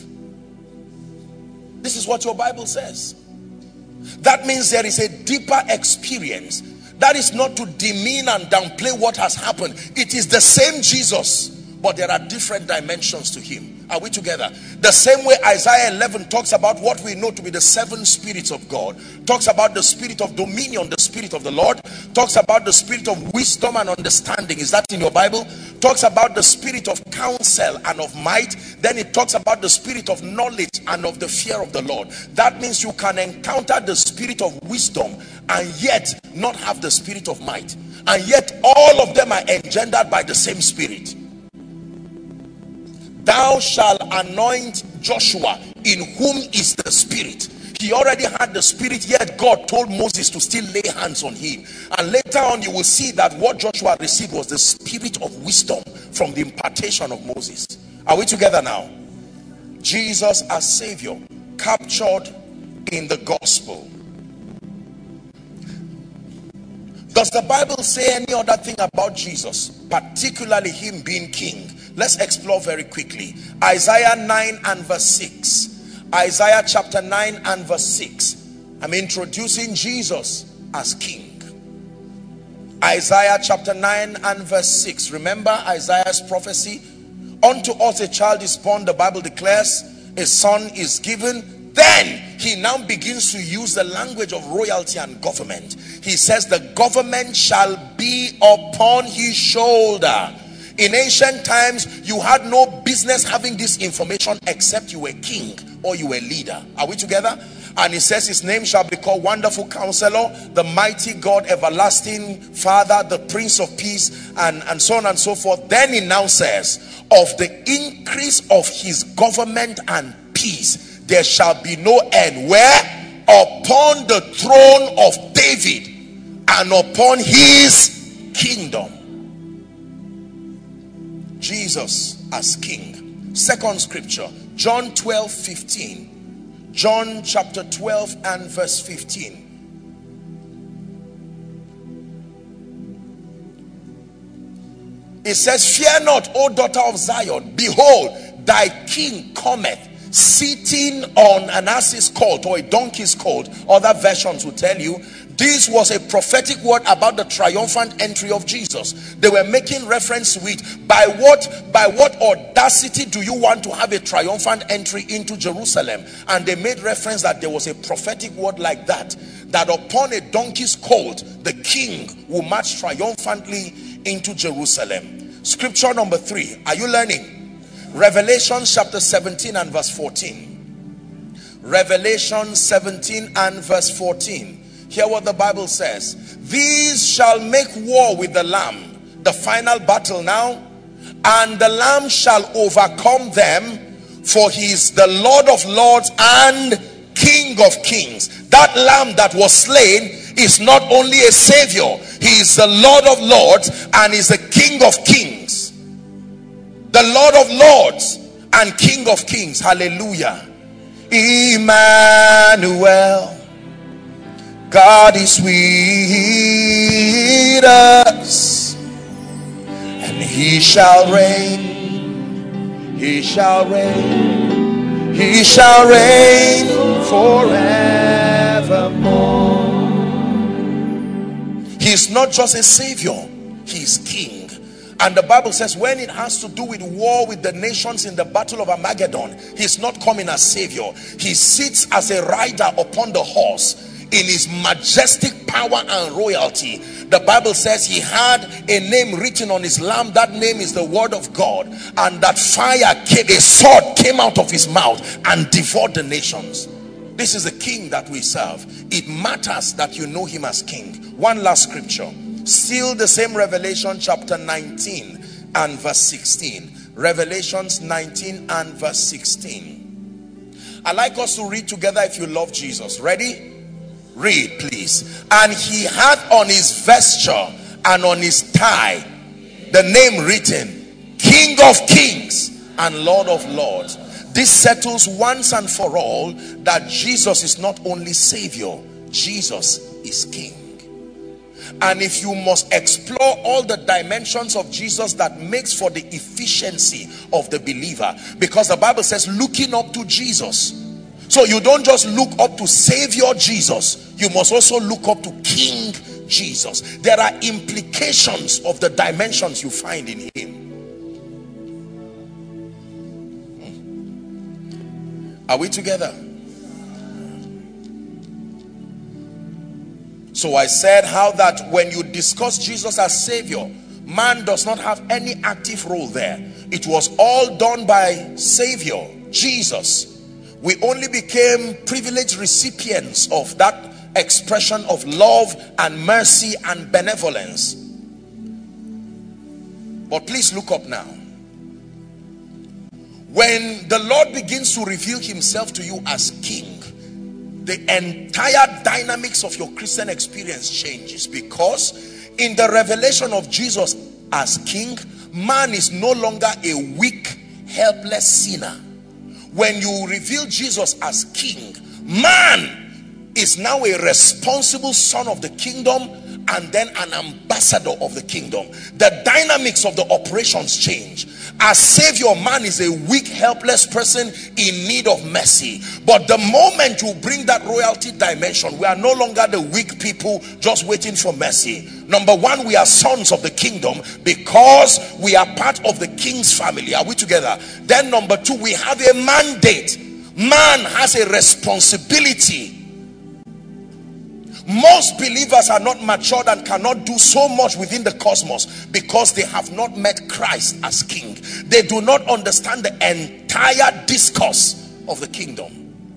This is what your Bible says. That means there is a deeper experience. That is not to demean and downplay what has happened. It is the same Jesus, but there are different dimensions to him. Are we together? The same way Isaiah eleven talks about what we know to be the seven spirits of God, talks about the spirit of dominion, the spirit of the Lord, talks about the spirit of wisdom and understanding. Is that in your Bible? Talks about the spirit of counsel and of might. Then it talks about the spirit of knowledge and of the fear of the Lord. That means you can encounter the spirit of wisdom and yet not have the spirit of might, and yet all of them are engendered by the same spirit. Thou shalt anoint Joshua, in whom is the spirit. He already had the spirit, yet God told Moses to still lay hands on him. And later on you will see that what Joshua received was the spirit of wisdom from the impartation of Moses. Are we together now? Jesus as Savior, captured in the gospel. Does the Bible say any other thing about Jesus, particularly him being king? Let's explore very quickly. Isaiah nine and verse six. Isaiah chapter nine and verse six. I'm introducing Jesus as king. Isaiah chapter nine and verse six. Remember Isaiah's prophecy? Unto us a child is born, the Bible declares, a son is given. Then he now begins to use the language of royalty and government. He says the government shall be upon his shoulder. In ancient times, you had no business having this information except you were king or you were leader. Are we together? And he says his name shall be called Wonderful Counselor, the Mighty God, Everlasting Father, the Prince of Peace, and, and so on and so forth. Then he now says, of the increase of his government and peace, there shall be no end. Where? Upon the throne of David and upon his kingdom. Jesus as king. Second scripture, John twelve fifteen. John chapter twelve and verse fifteen. It says, fear not, O daughter of Zion, behold, thy king cometh, sitting on an ass's colt or a donkey's colt. Other versions will tell you this was a prophetic word about the triumphant entry of Jesus. They were making reference to it. By what, by what audacity do you want to have a triumphant entry into Jerusalem? And they made reference that there was a prophetic word like that, that upon a donkey's colt, the king will march triumphantly into Jerusalem. Scripture number three. Are you learning? Revelation chapter seventeen and verse fourteen. Revelation seventeen and verse fourteen. Hear what the Bible says. These shall make war with the Lamb, the final battle now, and the Lamb shall overcome them, for he is the Lord of lords and King of kings. That Lamb that was slain is not only a savior, he is the Lord of lords and is the King of kings. The Lord of lords and King of kings. Hallelujah. Emmanuel, God is with us, and he shall reign, he shall reign, he shall reign forevermore. He's not just a savior, he's king. And the Bible says when it has to do with war with the nations in the battle of Armageddon, he's not coming as savior. He sits as a rider upon the horse in his majestic power and royalty. The Bible says he had a name written on his lamp. That name is the word of God, and that fire came, a sword came out of his mouth and devoured the nations. This is the king that we serve. It matters that you know him as king. One last scripture, still the same Revelation chapter nineteen and verse sixteen. Revelations nineteen and verse sixteen. I'd like us to read together if you love Jesus. Ready? Read, please. And he had on his vesture and on his thigh the name written, King of Kings and Lord of Lords. This settles once and for all that Jesus is not only Savior, Jesus is King. And if you must explore all the dimensions of Jesus that makes for the efficiency of the believer, because the Bible says looking up to Jesus. So you don't just look up to Savior Jesus, you must also look up to King Jesus. There are implications of the dimensions you find in him. Are we together? So I said how that when you discuss Jesus as Savior, man does not have any active role there. It was all done by Savior Jesus. We only became privileged recipients of that expression of love and mercy and benevolence. But please look up now. When the Lord begins to reveal himself to you as King, the entire dynamics of your Christian experience changes, because in the revelation of Jesus as King, man is no longer a weak, helpless sinner. When you reveal Jesus as King, man is now a responsible son of the kingdom and then an ambassador of the kingdom. The dynamics of the operations change. As Savior, man is a weak, helpless person in need of mercy. But the moment you bring that royalty dimension, we are no longer the weak people just waiting for mercy. Number one, we are sons of the kingdom because we are part of the king's family. Are we together? Then number two, we have a mandate. Man has a responsibility. Most believers are not matured and cannot do so much within the cosmos because they have not met Christ as King. They do not understand the entire discourse of the kingdom.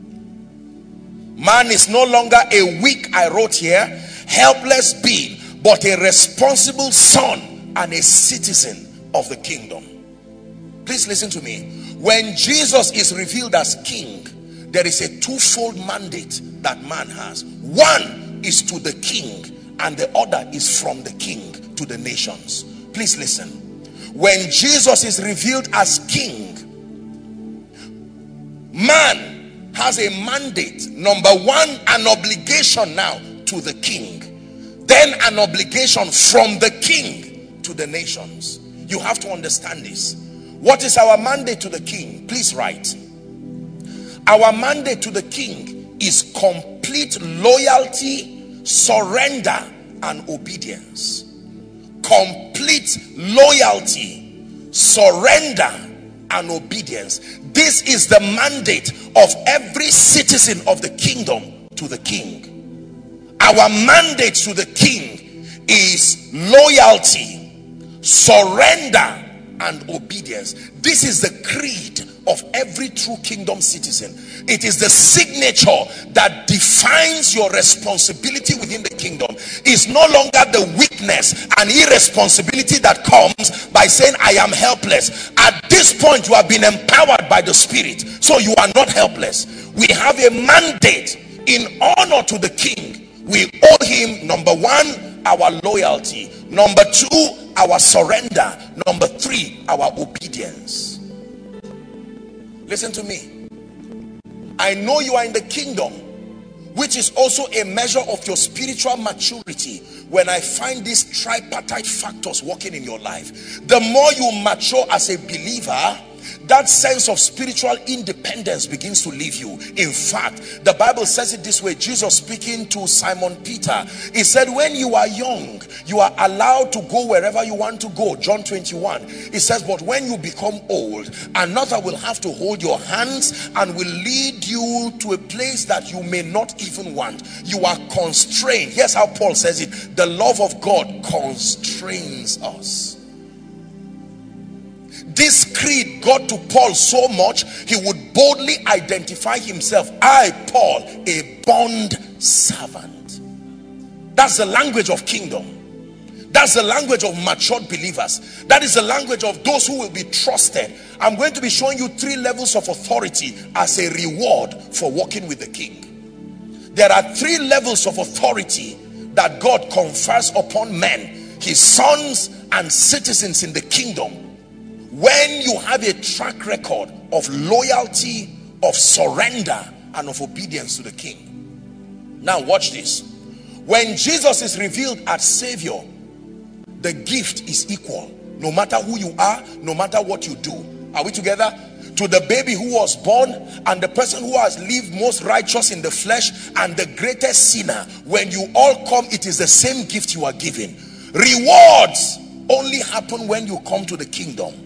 Man is no longer a weak, I wrote here, helpless being, but a responsible son and a citizen of the kingdom. Please listen to me. When Jesus is revealed as King, there is a twofold mandate that man has. One is to the king, and the other is from the king to the nations. Please listen. When Jesus is revealed as King, man has a mandate. Number one, an obligation now to the king, then an obligation from the king to the nations. You have to understand this. What is our mandate to the king? Please write. Our mandate to the king is complete loyalty, surrender, and obedience. Complete loyalty, surrender, and obedience. This is the mandate of every citizen of the kingdom to the king. Our mandate to the king is loyalty, surrender, and obedience. This is the creed of every true kingdom citizen. It is the signature that defines your responsibility within the kingdom. It's no longer the weakness and irresponsibility that comes by saying I am helpless. At this point you have been empowered by the Spirit, so you are not helpless. We have a mandate. In honor to the king, we owe him, number one, our loyalty, number two, our surrender, number three, our obedience. Listen to me. I know you are in the kingdom, which is also a measure of your spiritual maturity, when I find these tripartite factors working in your life. The more you mature as a believer, that sense of spiritual independence begins to leave you. In fact, the Bible says it this way. Jesus speaking to Simon Peter, he said, when you are young, you are allowed to go wherever you want to go. John twenty-one, he says, but when you become old, another will have to hold your hands and will lead you to a place that you may not even want. You are constrained. Here's how Paul says it: the love of God constrains us. This creed got to Paul so much, he would boldly identify himself. I, Paul, a bond servant. That's the language of kingdom. That's the language of matured believers. That is the language of those who will be trusted. I'm going to be showing you three levels of authority as a reward for walking with the king. There are three levels of authority that God confers upon men, his sons and citizens in the kingdom, when you have a track record of loyalty, of surrender, and of obedience to the king. Now watch this. When Jesus is revealed as Savior, the gift is equal. No matter who you are, no matter what you do. Are we together? To the baby who was born and the person who has lived most righteous in the flesh and the greatest sinner, when you all come, it is the same gift you are given. Rewards only happen when you come to the kingdom.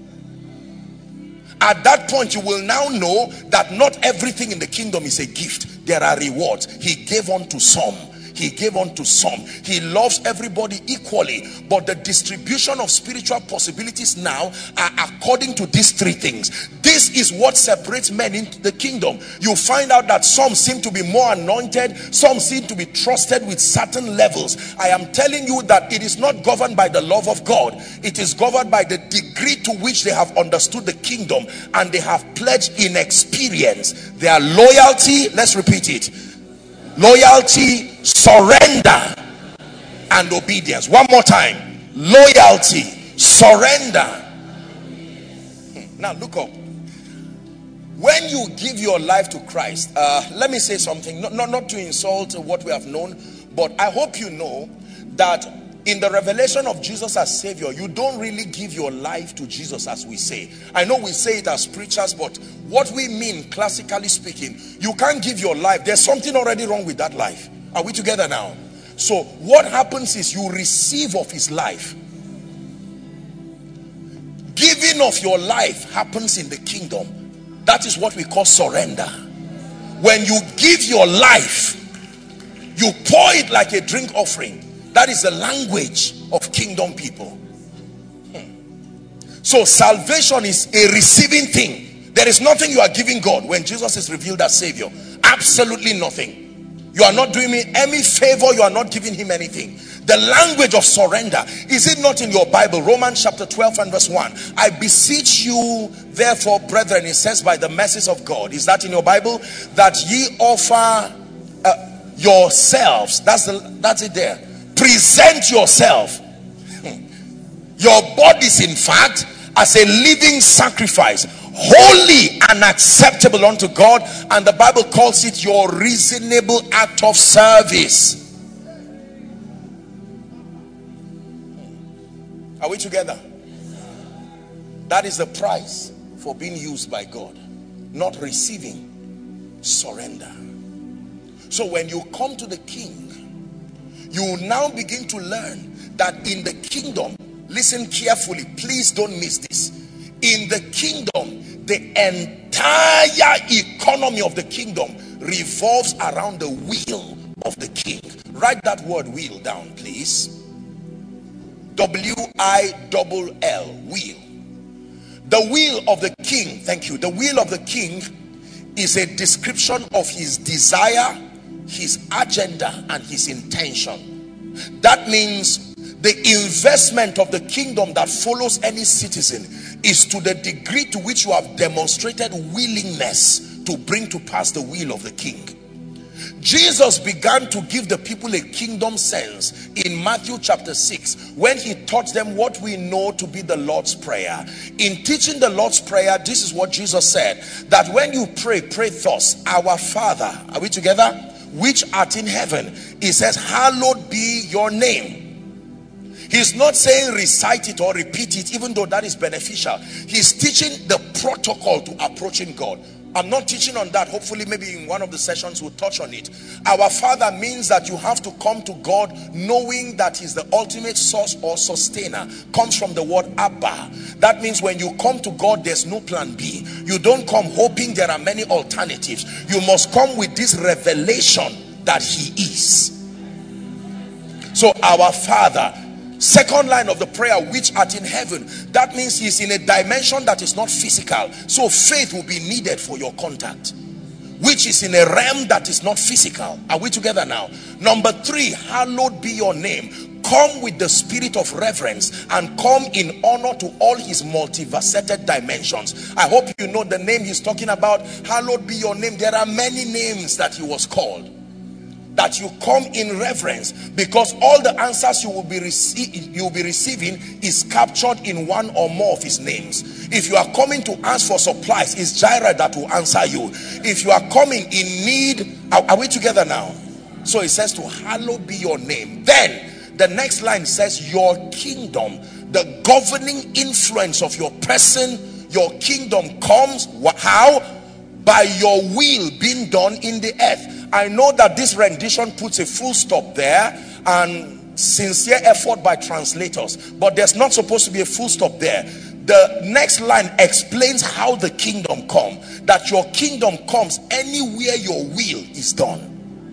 At that point, you will now know that not everything in the kingdom is a gift. There are rewards. He gave unto some. He gave unto some. He loves everybody equally. But the distribution of spiritual possibilities now are according to these three things. This is what separates men into the kingdom. You find out that some seem to be more anointed. Some seem to be trusted with certain levels. I am telling you that it is not governed by the love of God. It is governed by the degree to which they have understood the kingdom and they have pledged in experience their loyalty. Let's repeat it. Loyalty, surrender, and obedience. One more time. Loyalty, surrender. Now look up. When you give your life to Christ, uh, let me say something, not, not, not to insult what we have known, but I hope you know that in the revelation of Jesus as Savior, you don't really give your life to Jesus as we say. I know we say it as preachers, but what we mean, classically speaking, you can't give your life. There's something already wrong with that life. Are we together now? So what happens is you receive of his life. Giving of your life happens in the kingdom. That is what we call surrender. When you give your life, you pour it like a drink offering. That is the language of kingdom people. Hmm. So salvation is a receiving thing. There is nothing you are giving God when Jesus is revealed as Savior. Absolutely nothing. You are not doing me any favor. You are not giving him anything. The language of surrender, is it not in your Bible? Romans chapter twelve and verse one. I beseech you therefore, brethren, it says, by the mercies of God. Is that in your Bible? That ye offer uh, yourselves. That's the that's it there. Present yourself, your bodies, in fact, as a living sacrifice, holy and acceptable unto God. And the Bible calls it your reasonable act of service. Are we together? That is the price for being used by God. Not receiving, surrender. So when you come to the King, you will now begin to learn that in the kingdom, listen carefully, please don't miss this. In the kingdom, the entire economy of the kingdom revolves around the will of the king. Write that word will down, please. W I L L, will. The will of the king, thank you, the will of the king is a description of his desire, his agenda, and his intention. That means the investment of the kingdom that follows any citizen is to the degree to which you have demonstrated willingness to bring to pass the will of the king. Jesus began to give the people a kingdom sense in Matthew chapter six when he taught them what we know to be the Lord's Prayer. In teaching the Lord's Prayer, this is what Jesus said, that when you pray, pray thus: Our Father, are we together? Which art in heaven. He says, hallowed be your name. He's not saying recite it or repeat it, even though that is beneficial. He's teaching the protocol to approaching God. I'm not teaching on that. Hopefully maybe in one of the sessions we'll touch on it. Our Father means that you have to come to God knowing that he's the ultimate source or sustainer. Comes from the word Abba. That means when you come to God, there's no plan B. You don't come hoping there are many alternatives. You must come with this revelation that he is. So our Father, second line of the prayer, which art in heaven, that means he's in a dimension that is not physical, so faith will be needed for your contact, which is in a realm that is not physical. Are we together now? Number three, hallowed be your name. Come with the spirit of reverence and come in honor to all his multifaceted dimensions. I hope you know the name he's talking about. Hallowed be your name. There are many names that he was called. That you come in reverence, because all the answers you will be receiving you will be receiving is captured in one or more of his names. If you are coming to ask for supplies, it's Jireh that will answer you. If you are coming in need, are, are we together now? So it says to hallowed be your name. Then the next line says your kingdom, the governing influence of your person, your kingdom comes. How? By your will being done in the earth. I know that this rendition puts a full stop there and sincere effort by translators, but there's not supposed to be a full stop there. The next line explains how the kingdom comes, that your kingdom comes anywhere your will is done.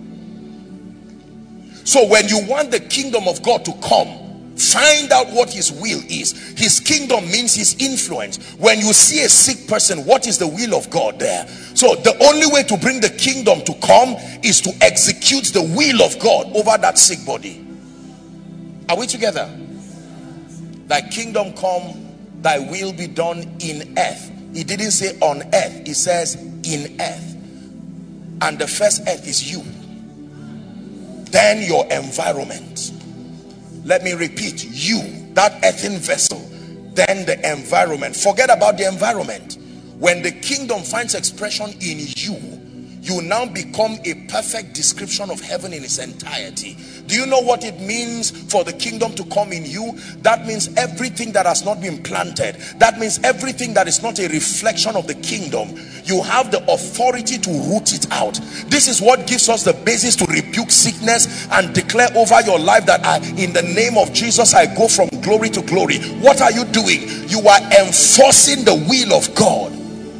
So when you want the kingdom of God to come, find out what his will is. His kingdom means his influence. When you see a sick person, what is the will of God there? So the only way to bring the kingdom to come is to execute the will of God over that sick body. Are we together? Thy kingdom come, thy will be done in earth. He didn't say on earth, he says in earth. And the first earth is you. Then your environment. Let me repeat, you, that earthen vessel, then the environment. Forget about the environment. When the kingdom finds expression in you, you now become a perfect description of heaven in its entirety. Do you know what it means for the kingdom to come in you? That means everything that has not been planted, that means everything that is not a reflection of the kingdom, you have the authority to root it out. This is what gives us the basis to rebuke sickness and declare over your life that I, in the name of Jesus, I go from glory to glory. What are you doing? You are enforcing the will of God.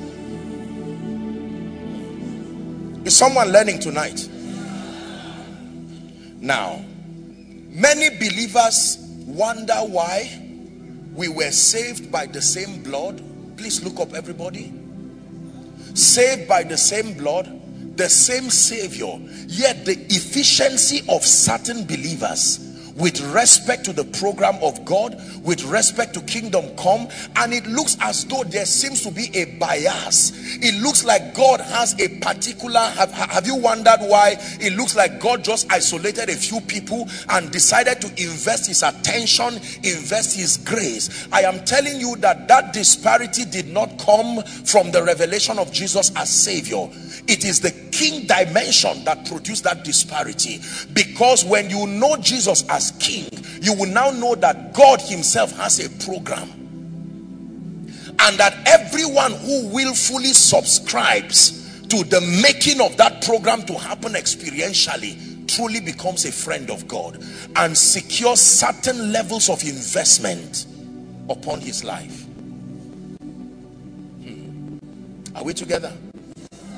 Is someone learning tonight? Now, many believers wonder why we were saved by the same blood. Please look up, everybody. Saved by the same blood, the same Savior, yet the efficiency of certain believers with respect to the program of God, with respect to kingdom come, and it looks as though there seems to be a bias. It looks like God has a particular, have, have you wondered why it looks like God just isolated a few people and decided to invest his attention, invest his grace? I am telling you that that disparity did not come from the revelation of Jesus as Savior. It is the king dimension that produced that disparity, because when you know Jesus as king, you will now know that God himself has a program, and that everyone who willfully subscribes to the making of that program to happen experientially truly becomes a friend of God and secures certain levels of investment upon his life. hmm. Are we together?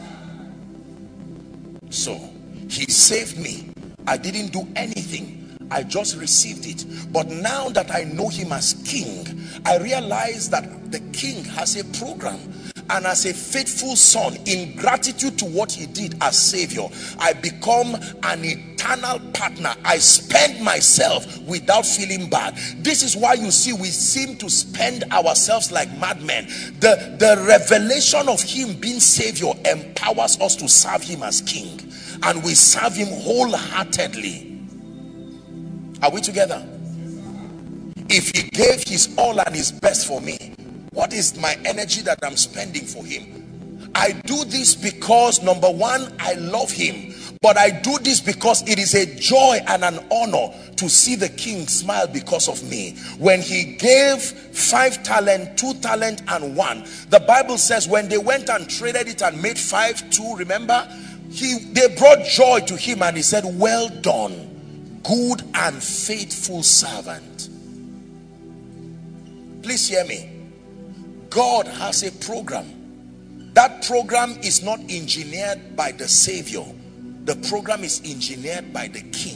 So he saved me. I didn't do anything. I just received it. But now that I know him as king, I realize that the king has a program. And as a faithful son, in gratitude to what he did as savior, I become an eternal partner. I spend myself without feeling bad. This is why you see we seem to spend ourselves like madmen. The, the revelation of him being savior empowers us to serve him as king. And we serve him wholeheartedly. Are we together? If he gave his all and his best for me, what is my energy that I'm spending for him? I do this because, number one, I love him. But I do this because it is a joy and an honor to see the king smile because of me. When he gave five talent, two talent, and one, the Bible says when they went and traded it and made five, two, remember? He, they brought joy to him and he said, well done, good and faithful servant. Please hear me. God has a program. That program is not engineered by the Savior. The program is engineered by the King.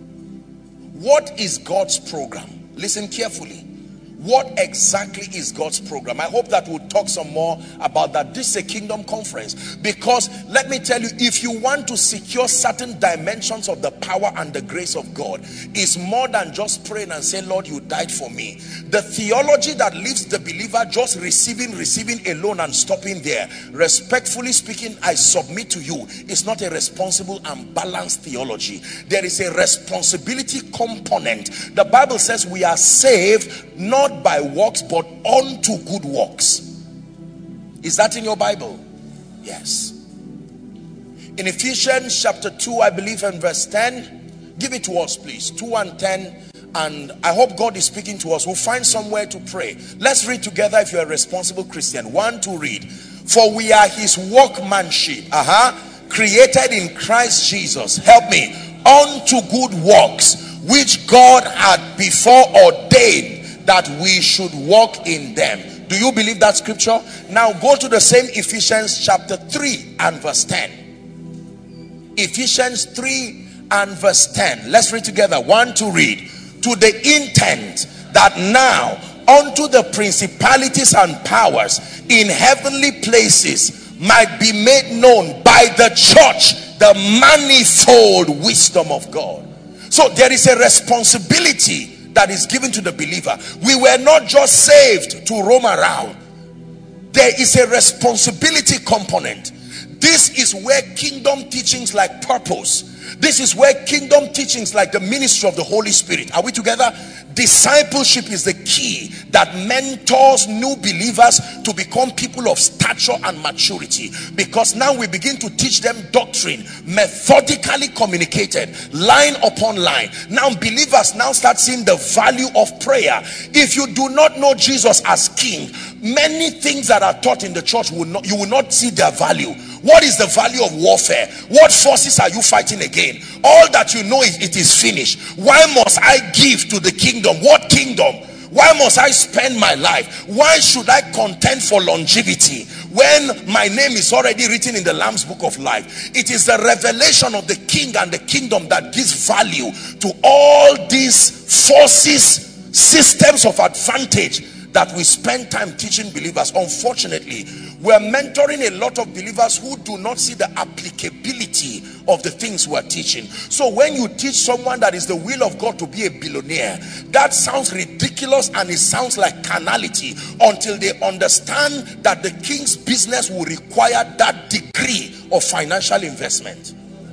What is God's program? Listen carefully. What exactly is God's program? I hope that we'll talk some more about that. This is a kingdom conference, because let me tell you, if you want to secure certain dimensions of the power and the grace of God, it's more than just praying and saying, Lord, you died for me. The theology that leaves the believer just receiving, receiving alone and stopping there, respectfully speaking, I submit to you, it's not a responsible and balanced theology. There is a responsibility component. The Bible says we are saved not by works but unto good works. Is that in your Bible? Yes. In Ephesians chapter two, I believe, in verse ten, give it to us please, two and ten, and I hope God is speaking to us. We'll find somewhere to pray. Let's read together if you're a responsible Christian. One to read. For we are his workmanship, uh-huh, created in Christ Jesus, help me, unto good works, which God had before ordained that we should walk in them. Do you believe that scripture? Now go to the same Ephesians chapter three and verse ten. Ephesians three and verse ten. Let's read together. One to read. To the intent that now unto the principalities and powers in heavenly places might be made known by the church the manifold wisdom of God. So there is a responsibility that is given to the believer. We were not just saved to roam around. There is a responsibility component. This is where kingdom teachings like purpose, this is where kingdom teachings like the ministry of the Holy Spirit, are we together? Discipleship is the key that mentors new believers to become people of stature and maturity, because now we begin to teach them doctrine, methodically communicated, line upon line. Now believers now start seeing the value of prayer. If you do not know Jesus as King, many things that are taught in the church will not, you will not see their value. What is the value of warfare? What forces are you fighting again? All that you know is it is finished. Why must I give to the kingdom? What kingdom? Why must I spend my life? Why should I contend for longevity when my name is already written in the Lamb's book of life? It is the revelation of the king and the kingdom that gives value to all these forces, systems of advantage that we spend time teaching believers. Unfortunately, we're mentoring a lot of believers who do not see the applicability of the things we're teaching. So when you teach someone that is the will of God to be a billionaire, that sounds ridiculous and it sounds like carnality until they understand that the king's business will require that degree of financial investment.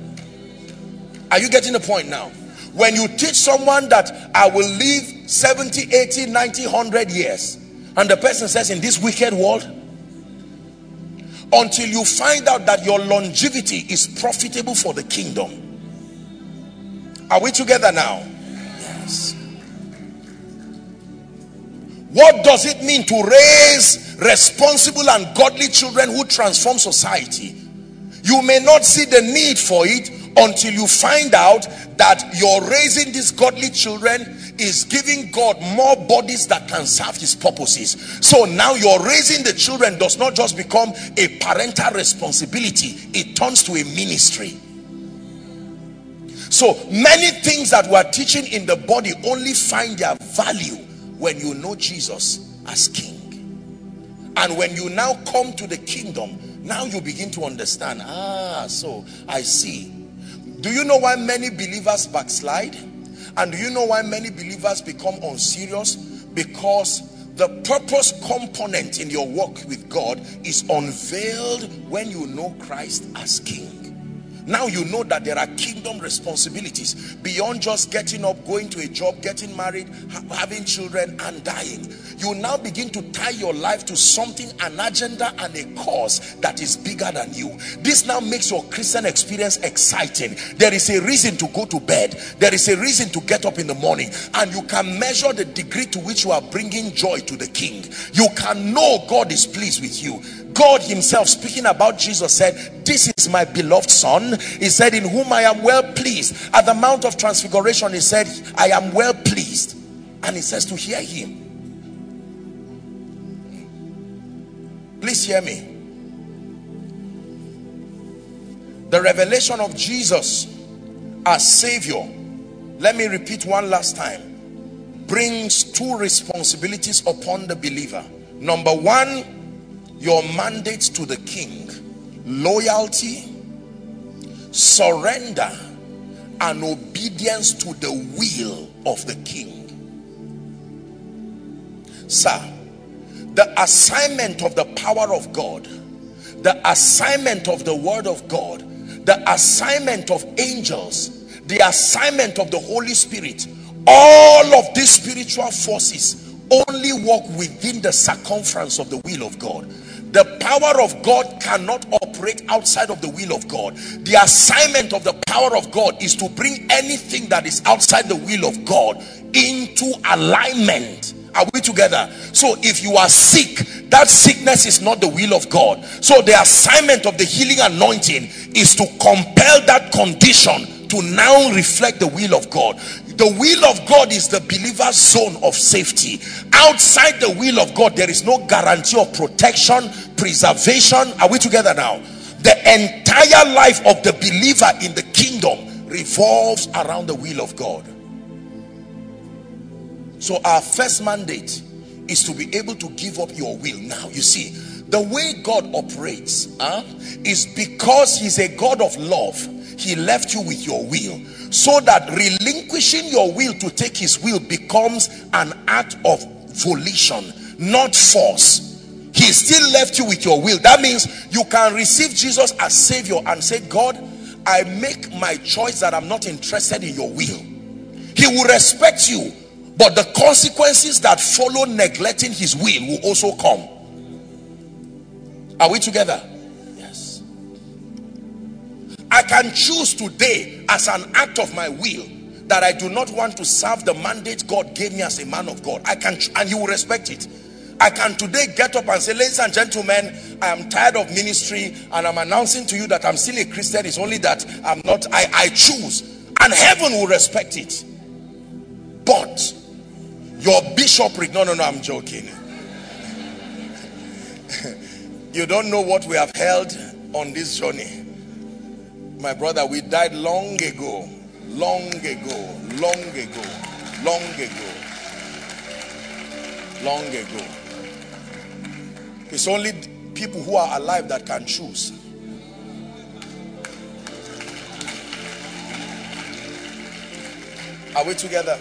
Are you getting the point now? When you teach someone that I will live seventy, eighty, ninety, one hundred years, and the person says in this wicked world, until you find out that your longevity is profitable for the kingdom. Are we together now? Yes. What does it mean to raise responsible and godly children who transform society? You may not see the need for it until you find out that you're raising these godly children is giving God more bodies that can serve his purposes. So now you're raising the children does not just become a parental responsibility, it turns to a ministry. So many things that we're teaching in the body only find their value when you know Jesus as King. And when you now come to the kingdom, now you begin to understand. Ah, so I see. Do you know why many believers backslide? And do you know why many believers become unserious? Because the purpose component in your walk with God is unveiled when you know Christ as King. Now you know that there are kingdom responsibilities beyond just getting up, going to a job, getting married, ha having children and dying. You now begin to tie your life to something, an agenda and a cause that is bigger than you. This now makes your Christian experience exciting. There is a reason to go to bed. There is a reason to get up in the morning, and you can measure the degree to which you are bringing joy to the King. You can know God is pleased with you. God himself, speaking about Jesus, said, this is my beloved son. He said, in whom I am well pleased. At the Mount of Transfiguration, he said, I am well pleased. And he says to hear him. Please hear me. The revelation of Jesus as Savior, let me repeat one last time, brings two responsibilities upon the believer. Number one, your mandates to the King: loyalty, surrender, and obedience to the will of the King. Sir, the assignment of the power of God, the assignment of the word of God, the assignment of angels, the assignment of the Holy Spirit, all of these spiritual forces only walk within the circumference of the will of God. The power of God cannot operate outside of the will of God. The assignment of the power of God is to bring anything that is outside the will of God into alignment. Are we together? So if you are sick, that sickness is not the will of God. So the assignment of the healing anointing is to compel that condition to now reflect the will of God. The will of God is the believer's zone of safety. Outside the will of God, there is no guarantee of protection, preservation. Are we together now? The entire life of the believer in the kingdom revolves around the will of God. So our first mandate is to be able to give up your will. Now you see, the way God operates uh, is because he's a God of love. He left you with your will, so that relinquishing your will to take his will becomes an act of volition, not force. He still left you with your will. That means you can receive Jesus as Savior and say, God, I make my choice that I'm not interested in your will. He will respect you, but the consequences that follow neglecting his will will also come. Are we together? Yes. I can choose today as an act of my will that I do not want to serve the mandate God gave me as a man of God. I can, and you will respect it. I can today get up and say, ladies and gentlemen, I am tired of ministry and I'm announcing to you that I'm still a Christian. It's only that I'm not, I, I choose. And heaven will respect it. But your bishopric, no, no, no, I'm joking. You don't know what we have held on this journey. My brother, we died long ago, long ago, long ago, long ago, long ago. It's only people who are alive that can choose. Are we together?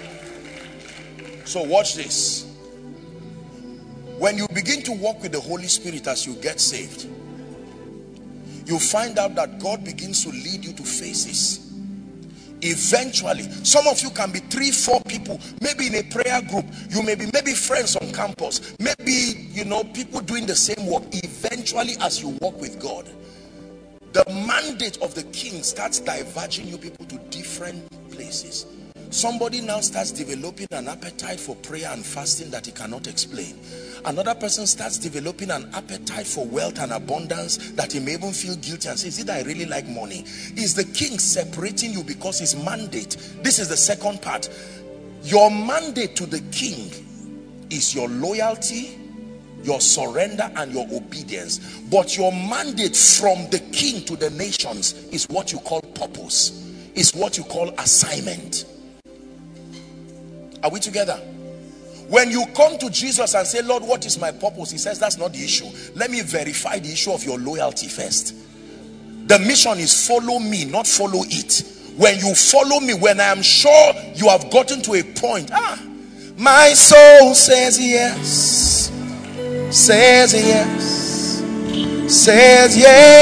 So watch this. When you begin to walk with the Holy Spirit as you get saved, you find out that God begins to lead you to phases. Eventually, some of you can be three, four people, maybe in a prayer group. You may be maybe friends on campus, maybe, you know, people doing the same work. Eventually, as you walk with God, the mandate of the King starts diverging you people to different places. Somebody now starts developing an appetite for prayer and fasting that he cannot explain. Another person starts developing an appetite for wealth and abundance that he may even feel guilty and say, is it that I really like money? Is the King separating you because his mandate? This is the second part. Your mandate to the King is your loyalty, your surrender, and your obedience. But your mandate from the King to the nations is what you call purpose. is what you call assignment. Are we together? When you come to Jesus and say, Lord, what is my purpose? He says, that's not the issue. Let me verify the issue of your loyalty first. The mission is follow me, not follow it. When you follow me, when I am sure you have gotten to a point, ah, my soul says yes, says yes, says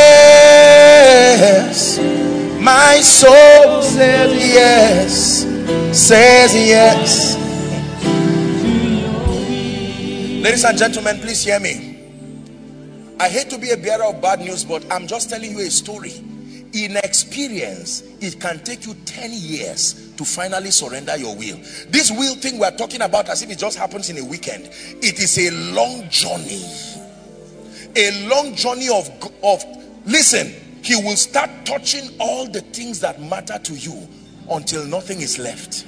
yes. My soul says yes, says yes. Ladies and gentlemen, please hear me. I hate to be a bearer of bad news, but I'm just telling you a story. In experience, it can take you ten years to finally surrender your will. This will thing we're talking about as if it just happens in a weekend. It is a long journey. A long journey of, of listen, he will start touching all the things that matter to you until nothing is left.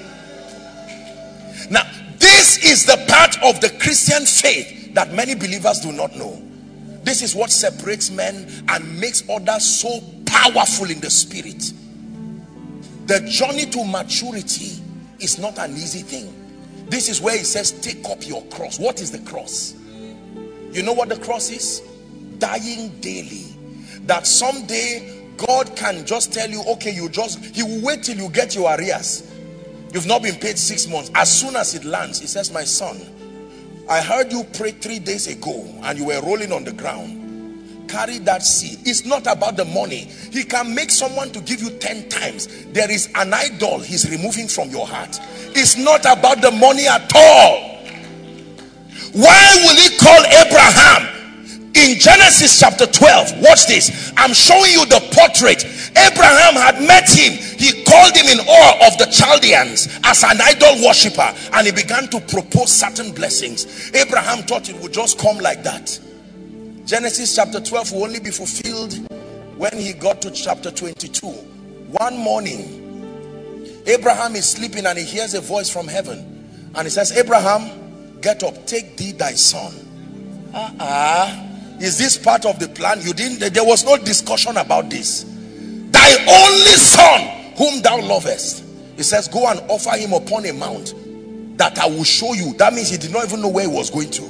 Now, this is the part of the Christian faith that many believers do not know. This is what separates men and makes others so powerful in the spirit. The journey to maturity is not an easy thing. This is where he says, take up your cross. What is the cross? You know what the cross is? Dying daily. That someday God can just tell you, okay, you just, he will wait till you get your arrears. You've not been paid six months. As soon as it lands, he says, my son, I heard you pray three days ago and you were rolling on the ground. Carry that seed. It's not about the money. He can make someone to give you ten times. There is an idol he's removing from your heart. It's not about the money at all. Why will he call Abraham? In Genesis chapter twelve, watch this. I'm showing you the portrait. Abraham had met him. He called him in awe of the Chaldeans as an idol worshiper, and he began to propose certain blessings. Abraham thought it would just come like that. Genesis chapter twelve will only be fulfilled when he got to chapter twenty-two. One morning, Abraham is sleeping and he hears a voice from heaven, and he says, Abraham, get up, take thee thy son. Uh-uh. Is this part of the plan? You didn't, there was no discussion about this. Thy only son whom thou lovest. He says, go and offer him upon a mount that I will show you. That means he did not even know where he was going to.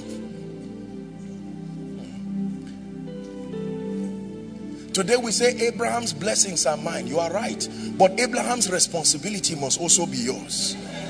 Today we say Abraham's blessings are mine. You are right. But Abraham's responsibility must also be yours.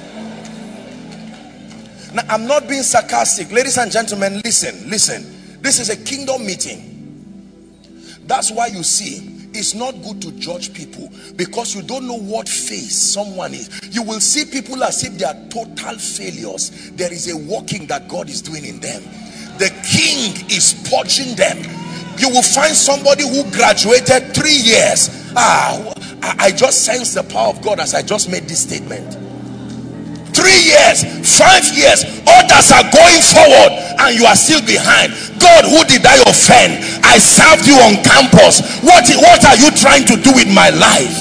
Now, I'm not being sarcastic. Ladies and gentlemen, listen, listen. This is a kingdom meeting. That's why you see, it's not good to judge people because you don't know what phase someone is. You will see people as if they are total failures. There is a working that God is doing in them. The king is purging them. You will find somebody who graduated three years. Ah, I just sense the power of God as I just made this statement. Three years, five years, others are going forward and you are still behind. God, who did I offend? I served you on campus. What, what are you trying to do with my life?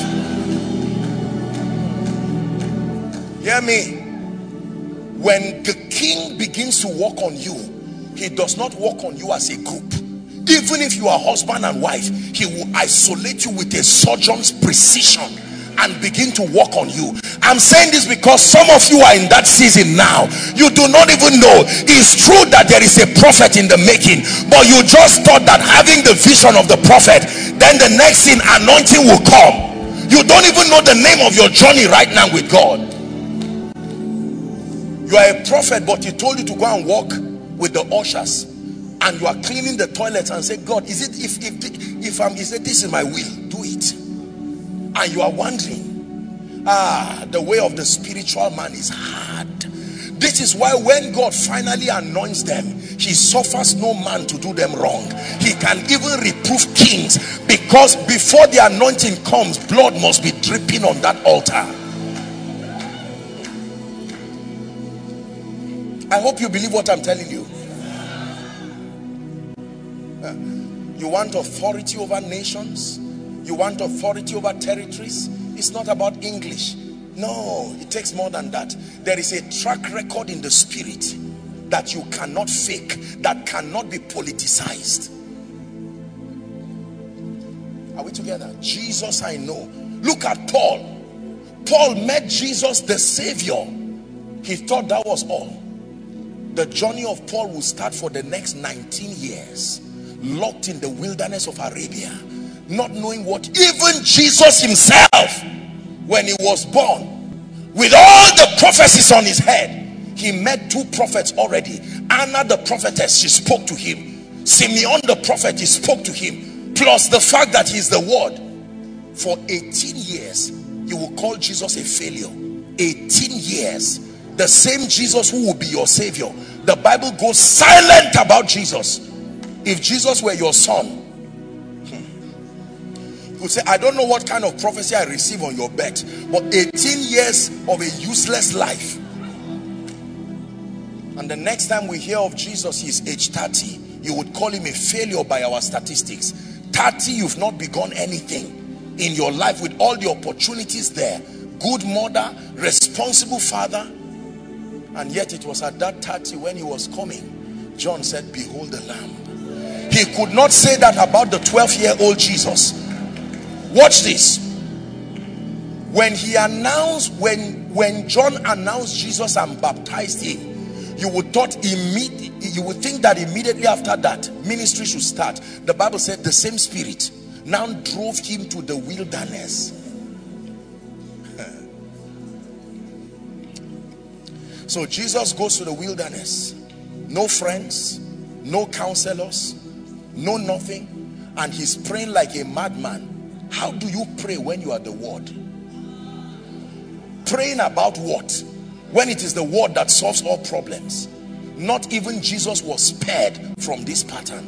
Hear me. When the king begins to work on you, he does not work on you as a group. Even if you are husband and wife, he will isolate you with a surgeon's precision and begin to work on you. I'm saying this because some of you are in that season now. You do not even know. It's true that there is a prophet in the making, but you just thought that having the vision of the prophet, then the next thing, anointing will come. You don't even know the name of your journey right now with God. You are a prophet, but he told you to go and walk with the ushers, and you are cleaning the toilets and say, God, is it if if if I'm is it this is my will, do it. And you are wondering, ah, the way of the spiritual man is hard. This is why when God finally anoints them, he suffers no man to do them wrong. He can even reprove kings, because before the anointing comes, blood must be dripping on that altar. I hope you believe what I'm telling you. You want authority over nations? You want authority over territories? It's not about English. No, it takes more than that. There is a track record in the spirit that you cannot fake, that cannot be politicized. Are we together? Jesus, I know. Look at Paul. Paul met Jesus the Savior. He thought that was all. The journey of Paul will start for the next nineteen years, locked in the wilderness of Arabia, not knowing what even Jesus himself, when he was born, with all the prophecies on his head, he met two prophets already. Anna the prophetess, she spoke to him. Simeon the prophet, he spoke to him. Plus the fact that he is the word. For eighteen years, you will call Jesus a failure. eighteen years. The same Jesus who will be your savior. The Bible goes silent about Jesus. If Jesus were your son, hmm, you would say, I don't know what kind of prophecy I receive on your bed, but eighteen years of a useless life. And the next time we hear of Jesus, he is age thirty. You would call him a failure by our statistics. thirty, you've not begun anything in your life with all the opportunities there. Good mother, responsible father. And yet it was at that thirty when he was coming, John said, behold the Lamb. He could not say that about the twelve year old Jesus. Watch this. When he announced, when, when John announced Jesus and baptized him, you would thought immediately, you would think that immediately after that ministry should start. The Bible said the same spirit now drove him to the wilderness. So Jesus goes to the wilderness. No friends, no counselors, no nothing, and he's praying like a madman. How do you pray when you are the word? Praying about what? When it is the word that solves all problems. Not even Jesus was spared from this pattern.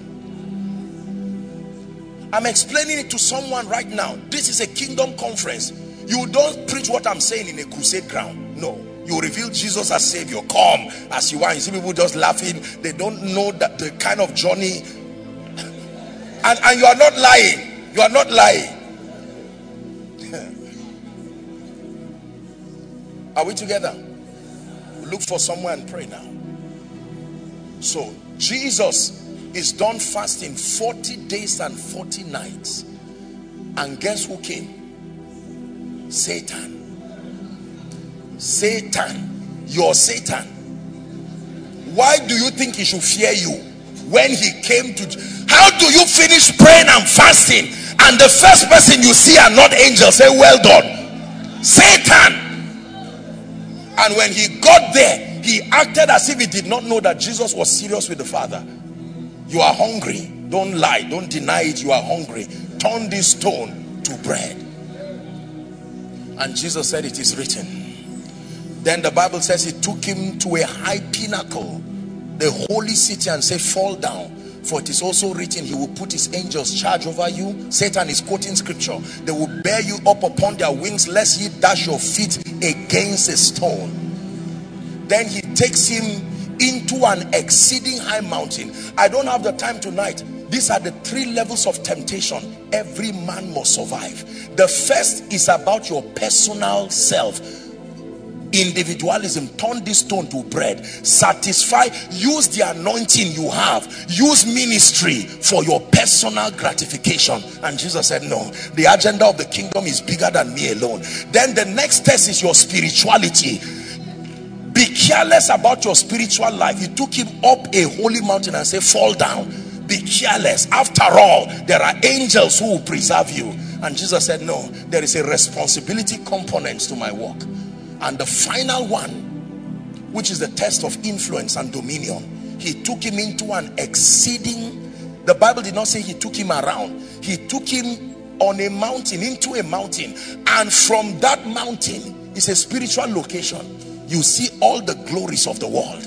I'm explaining it to someone right now. This is a kingdom conference. You don't preach what I'm saying in a crusade ground. No. You reveal Jesus as Savior. Come as you are. You see people just laughing. They don't know that the kind of journey. And, and you are not lying. You are not lying. Are we together? Look for somewhere and pray now. So Jesus is done fasting forty days and forty nights. And guess who came? Satan. Satan. Your Satan. Why do you think he should fear you? When he came to, how do you finish praying and fasting and the first person you see are not angels? Say, well done. Satan. And when he got there, he acted as if he did not know that Jesus was serious with the Father. You are hungry. Don't lie. Don't deny it. You are hungry. Turn this stone to bread. And Jesus said, it is written. Then the Bible says he took him to a high pinnacle, the holy city, and said, fall down, for it is also written, he will put his angels charge over you. Satan is quoting scripture. They will bear you up upon their wings, lest ye dash your feet against a stone. Then he takes him into an exceeding high mountain. I don't have the time tonight. These are the three levels of temptation every man must survive. The first is about your personal self. Individualism. Turn this stone to bread. Satisfy. Use the anointing you have. Use ministry for your personal gratification. And Jesus said, no, the agenda of the kingdom is bigger than me alone. Then the next test is your spirituality. Be careless about your spiritual life. He took him up a holy mountain and said, fall down. Be careless. After all, there are angels who will preserve you. And Jesus said, no, there is a responsibility component to my work. And the final one, which is the test of influence and dominion, he took him into an exceeding, the Bible did not say he took him around. He took him on a mountain, into a mountain. And from that mountain, it's a spiritual location. You see all the glories of the world.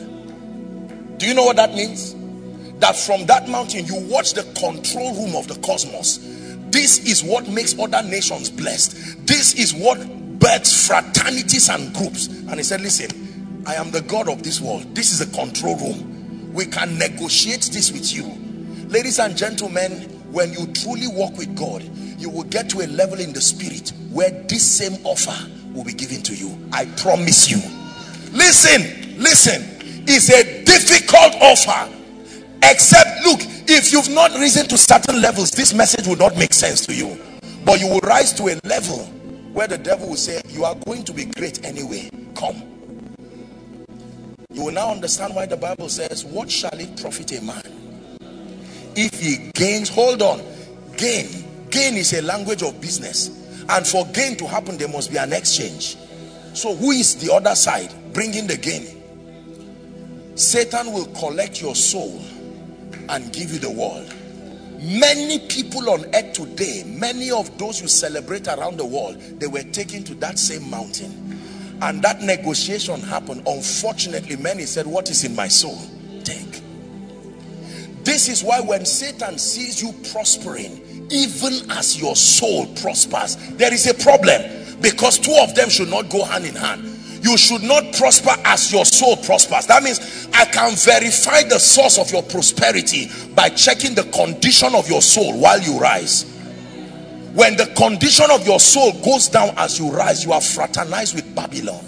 Do you know what that means? That from that mountain, you watch the control room of the cosmos. This is what makes other nations blessed. This is what births fraternities and groups. And he said, listen, I am the God of this world. This is a control room. We can negotiate this with you. Ladies and gentlemen, when you truly walk with God, you will get to a level in the spirit where this same offer will be given to you. I promise you. Listen, listen. It's a difficult offer. Except, look, if you've not risen to certain levels, this message will not make sense to you. But you will rise to a level where the devil will say, you are going to be great anyway, come. You will now understand why the Bible says, what shall it profit a man if he gains? Hold on. Gain. Gain is a language of business. And for gain to happen, there must be an exchange. So who is the other side bringing the gain? Satan will collect your soul and give you the world. Many people on earth today, many of those you celebrate around the world, they were taken to that same mountain. And that negotiation happened. Unfortunately, many said, what is in my soul? Take. This is why when Satan sees you prospering, even as your soul prospers, there is a problem, because two of them should not go hand in hand. You should not prosper as your soul prospers. That means I can verify the source of your prosperity by checking the condition of your soul while you rise. When the condition of your soul goes down as you rise, you are fraternized with Babylon.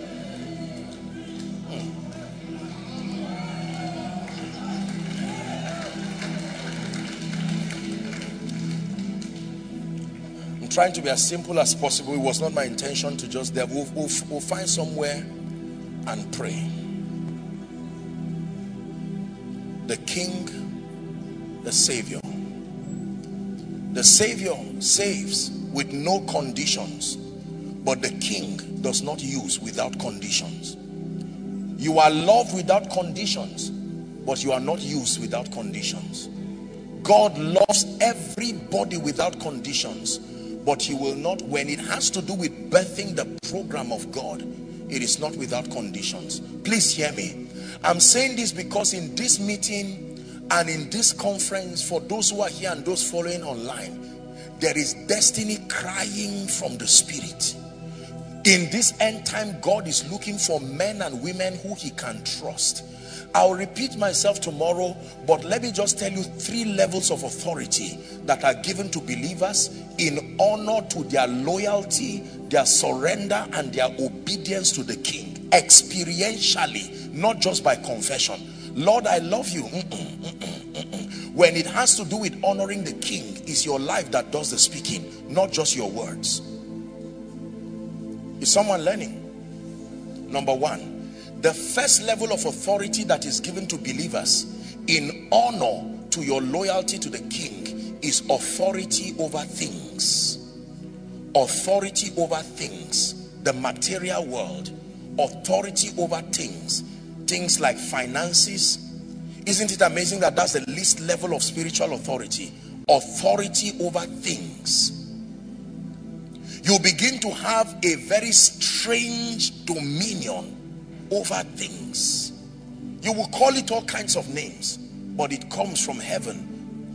I'm trying to be as simple as possible. It was not my intention to just there. We'll, we'll, we'll find somewhere and pray. The King, the Savior. The Savior saves with no conditions, but the King does not use without conditions. You are loved without conditions, but you are not used without conditions. God loves everybody without conditions, but he will not, when it has to do with birthing the program of God, it is not without conditions. Please hear me. I'm saying this because in this meeting and in this conference, for those who are here and those following online, there is destiny crying from the Spirit. In this end time, God is looking for men and women who he can trust. I'll repeat myself tomorrow, but let me just tell you three levels of authority that are given to believers in honor to their loyalty, their surrender, and their obedience to the King. Experientially, not just by confession. Lord, I love you. Mm-mm, mm-mm, mm-mm. When it has to do with honoring the King, it's your life that does the speaking, not just your words. Is someone learning? Number one, the first level of authority that is given to believers in honor to your loyalty to the King is authority over things. Authority over things. The material world. Authority over things. Things like finances. Isn't it amazing that that's the least level of spiritual authority? Authority over things. You begin to have a very strange dominion over things. You will call it all kinds of names, but it comes from heaven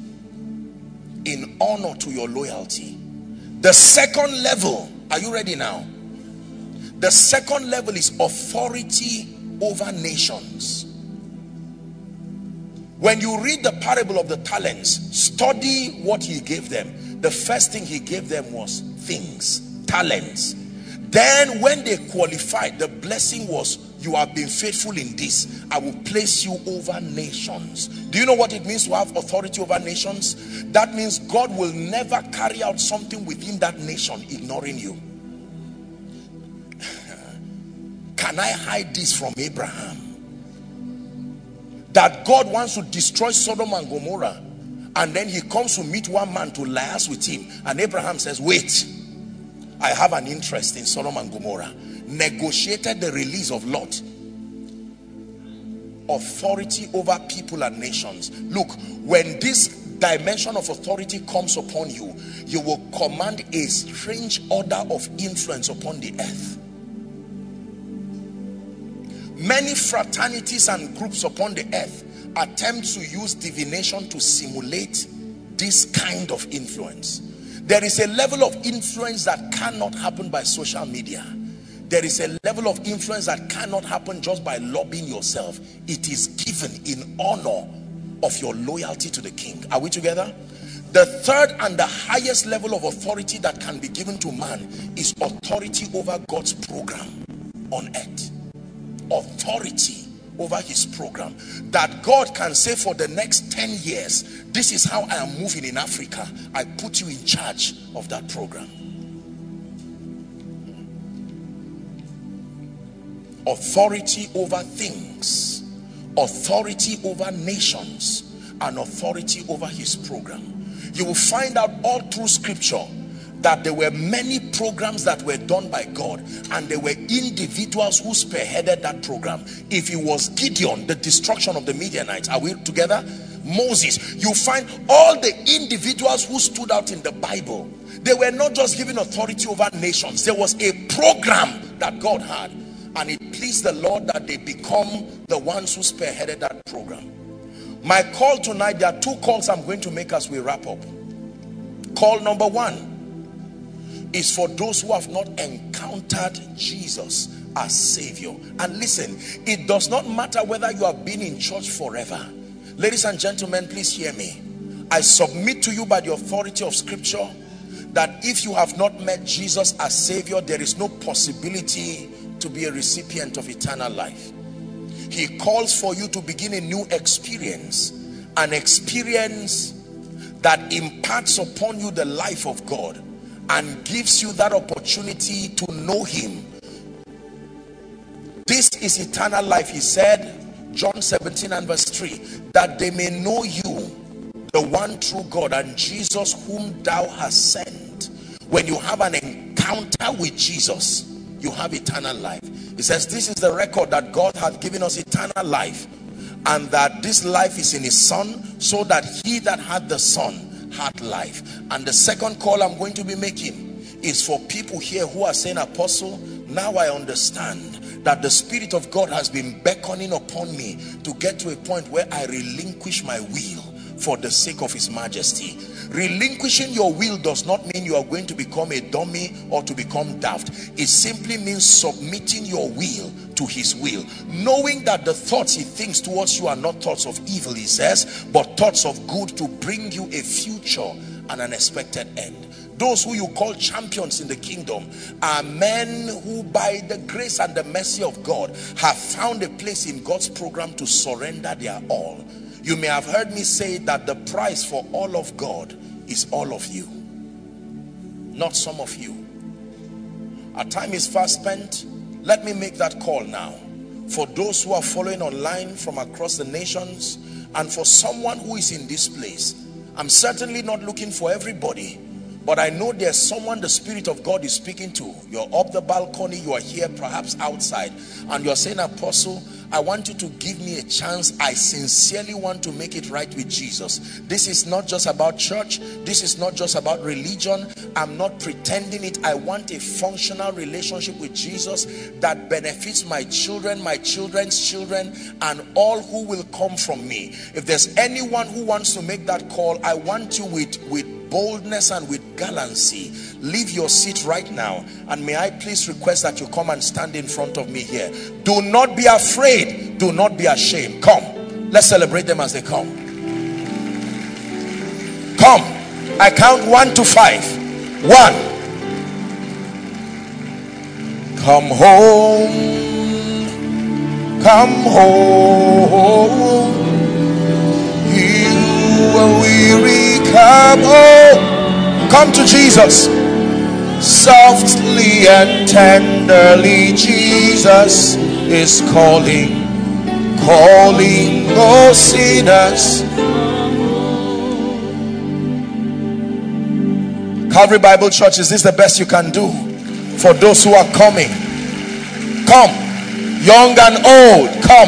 in honor to your loyalty. The second level, are you ready now? The second level is authority over nations. When you read the parable of the talents, study what he gave them. The first thing he gave them was things, talents. Then when they qualified, the blessing was, you have been faithful in this, I will place you over nations. Do you know what it means to have authority over nations? That means God will never carry out something within that nation ignoring you. Can I hide this from Abraham? That God wants to destroy Sodom and Gomorrah, and then he comes to meet one man to liaise with him, and Abraham says, wait, I have an interest in Sodom and Gomorrah. Negotiated the release of Lot. Authority over people and nations. Look, when this dimension of authority comes upon you, you will command a strange order of influence upon the earth. Many fraternities and groups upon the earth attempt to use divination to simulate this kind of influence. There is a level of influence that cannot happen by social media. There is a level of influence that cannot happen just by lobbying yourself. It is given in honor of your loyalty to the King. Are we together? The third and the highest level of authority that can be given to man is authority over God's program on earth. Authority over his program, that God can say for the next ten years, this is how I am moving in Africa. I put you in charge of that program. authority over things, authority over nations, and authority over his program. You will find out all through scripture that there were many programs that were done by God, and there were individuals who spearheaded that program. If it was Gideon, the destruction of the Midianites, are we together? Moses, you find all the individuals who stood out in the Bible. They were not just given authority over nations. There was a program that God had, and it pleased the Lord that they become the ones who spearheaded that program. My call tonight, there are two calls I'm going to make as we wrap up. Call number one is for those who have not encountered Jesus as Savior. And listen, it does not matter whether you have been in church forever. Ladies and gentlemen, please hear me. I submit to you by the authority of scripture that if you have not met Jesus as Savior, there is no possibility to be a recipient of eternal life. He calls for you to begin a new experience, an experience that imparts upon you the life of God and gives you that opportunity to know him. This is eternal life, he said, John seventeen and verse three, that they may know you, the one true God, and Jesus whom thou hast sent. When you have an encounter with Jesus, you have eternal life. He says, this is the record that God hath given us, eternal life, and that this life is in his Son, so that he that had the Son had life. And the second call I'm going to be making is for people here who are saying, Apostle, now I understand that the Spirit of God has been beckoning upon me to get to a point where I relinquish my will for the sake of his majesty. Relinquishing your will does not mean you are going to become a dummy or to become daft. It simply means submitting your will to his will, knowing that the thoughts he thinks towards you are not thoughts of evil, he says, but thoughts of good, to bring you a future and an expected end. Those who you call champions in the kingdom are men who, by the grace and the mercy of God, have found a place in God's program to surrender their all. You may have heard me say that the price for all of God is all of you, not some of you. Our time is fast spent. Let me make that call now. For those who are following online from across the nations, and for someone who is in this place, I'm certainly not looking for everybody, but I know there's someone the Spirit of God is speaking to. You're up the balcony, you are here, perhaps outside, and you're saying, Apostle, I want you to give me a chance. I sincerely want to make it right with Jesus. This is not just about church. This is not just about religion. I'm not pretending it. I want a functional relationship with Jesus that benefits my children, my children's children, and all who will come from me. If there's anyone who wants to make that call, I want you with, with boldness and with gallancy, leave your seat right now, and may I please request that you come and stand in front of me here. Do not be afraid, do not be ashamed. Come, let's celebrate them as they come. Come, I count one to five. One. Come home, come home, you are weary, come home. Come to Jesus. Softly and tenderly Jesus is calling, calling all sinners. Calvary Bible Church, is this the best you can do for those who are coming? Come, young and old, come.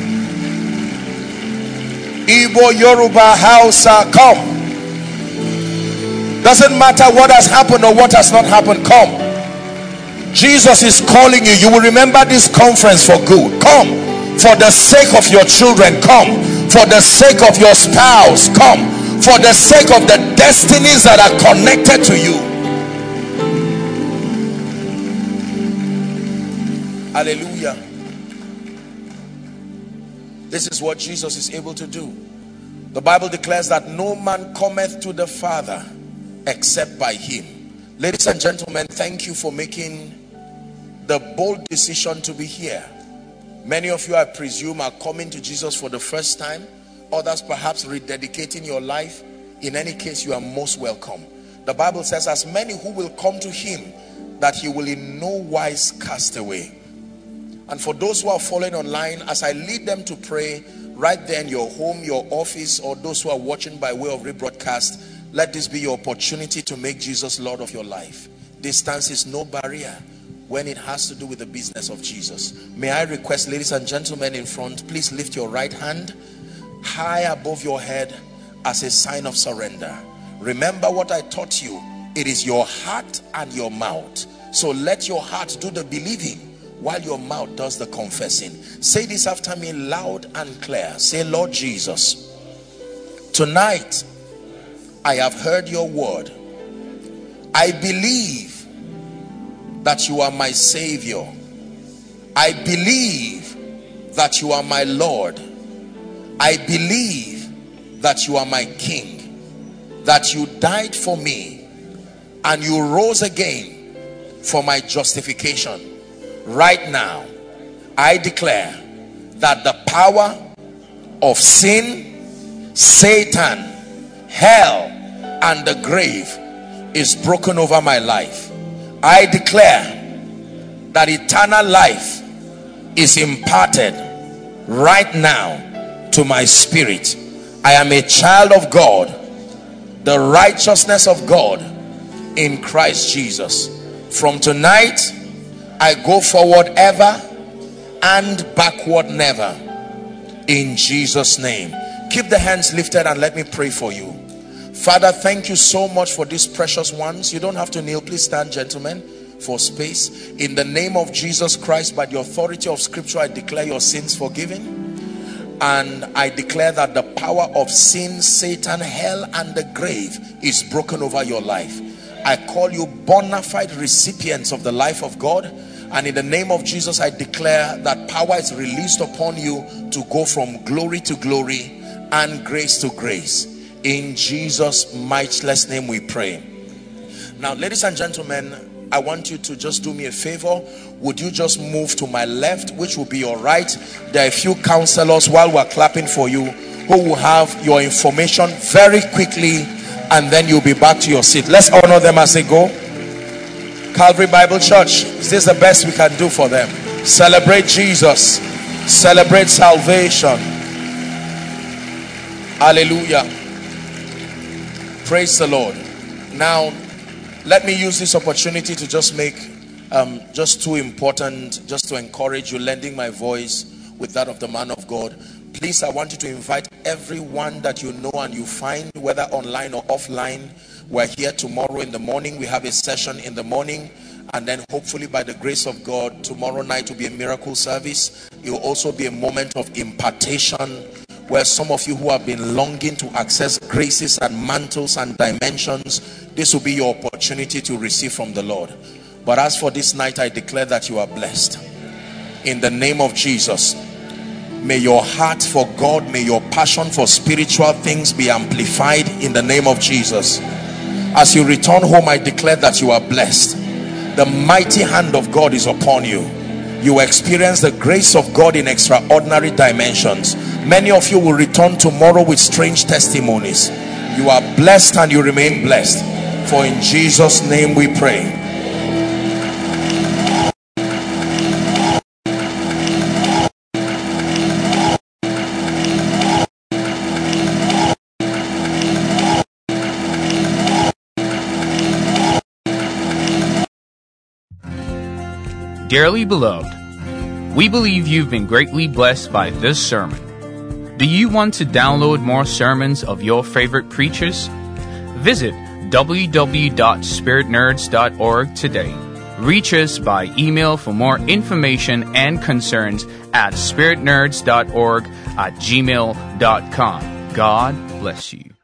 Igbo, Yoruba, Hausa, come. Doesn't matter what has happened or what has not happened. Come. Jesus is calling you. You will remember this conference for good. Come. For the sake of your children, come. For the sake of your spouse, come. For the sake of the destinies that are connected to you. Hallelujah. This is what Jesus is able to do. The Bible declares that no man cometh to the Father except by him. Ladies and gentlemen, thank you for making the bold decision to be here. Many of you, I presume, are coming to Jesus for the first time. Others perhaps rededicating your life. In any case, you are most welcome. The Bible says, as many who will come to him, that he will in no wise cast away. And for those who are following online, as I lead them to pray, right there in your home, your office, or those who are watching by way of rebroadcast, let this be your opportunity to make Jesus Lord of your life. Distance is no barrier when it has to do with the business of Jesus. May I request, ladies and gentlemen in front, please lift your right hand high above your head as a sign of surrender. Remember what I taught you. It is your heart and your mouth. So let your heart do the believing while your mouth does the confessing. Say this after me loud and clear. Say, Lord Jesus, tonight I have heard your word. I believe that you are my Savior. I believe that you are my Lord. I believe that you are my King, that you died for me and you rose again for my justification. Right now, I declare that the power of sin, Satan, hell, and the grave is broken over my life. I declare that eternal life is imparted right now to my spirit. I am a child of God, the righteousness of God in Christ Jesus. From tonight, I go forward ever and backward never, in Jesus' name. Keep the hands lifted and let me pray for you. Father, thank you so much for these precious ones. You don't have to kneel. Please stand, gentlemen, for space. In the name of Jesus Christ, by the authority of scripture, I declare your sins forgiven. And I declare that the power of sin, Satan, hell, and the grave is broken over your life. I call you bona fide recipients of the life of God. And in the name of Jesus, I declare that power is released upon you to go from glory to glory and grace to grace. In Jesus' matchless name we pray. Now, ladies and gentlemen, I want you to just do me a favor. Would you just move to my left, which will be your right? There are a few counselors, while we're clapping for you, who will have your information very quickly, and then you'll be back to your seat. Let's honor them as they go. Calvary Bible Church, is this the best we can do for them? Celebrate Jesus. Celebrate salvation. Hallelujah. Praise the Lord. Now, let me use this opportunity to just make um, just two important, just to encourage you, lending my voice with that of the man of God. Please, I want you to invite everyone that you know and you find, whether online or offline. We're here tomorrow in the morning. We have a session in the morning, and then hopefully by the grace of God, tomorrow night will be a miracle service. It will also be a moment of impartation, where some of you who have been longing to access graces and mantles and dimensions, this will be your opportunity to receive from the Lord. But as for this night, I declare that you are blessed. In the name of Jesus, may your heart for God, may your passion for spiritual things be amplified in the name of Jesus. As you return home, I declare that you are blessed. The mighty hand of God is upon you. You experience the grace of God in extraordinary dimensions. Many of you will return tomorrow with strange testimonies. You are blessed and you remain blessed. For in Jesus' name we pray. Dearly beloved, we believe you've been greatly blessed by this sermon. Do you want to download more sermons of your favorite preachers? Visit w w w dot spirit nerds dot org today. Reach us by email for more information and concerns at spirit nerds dot org at gmail dot com. God bless you.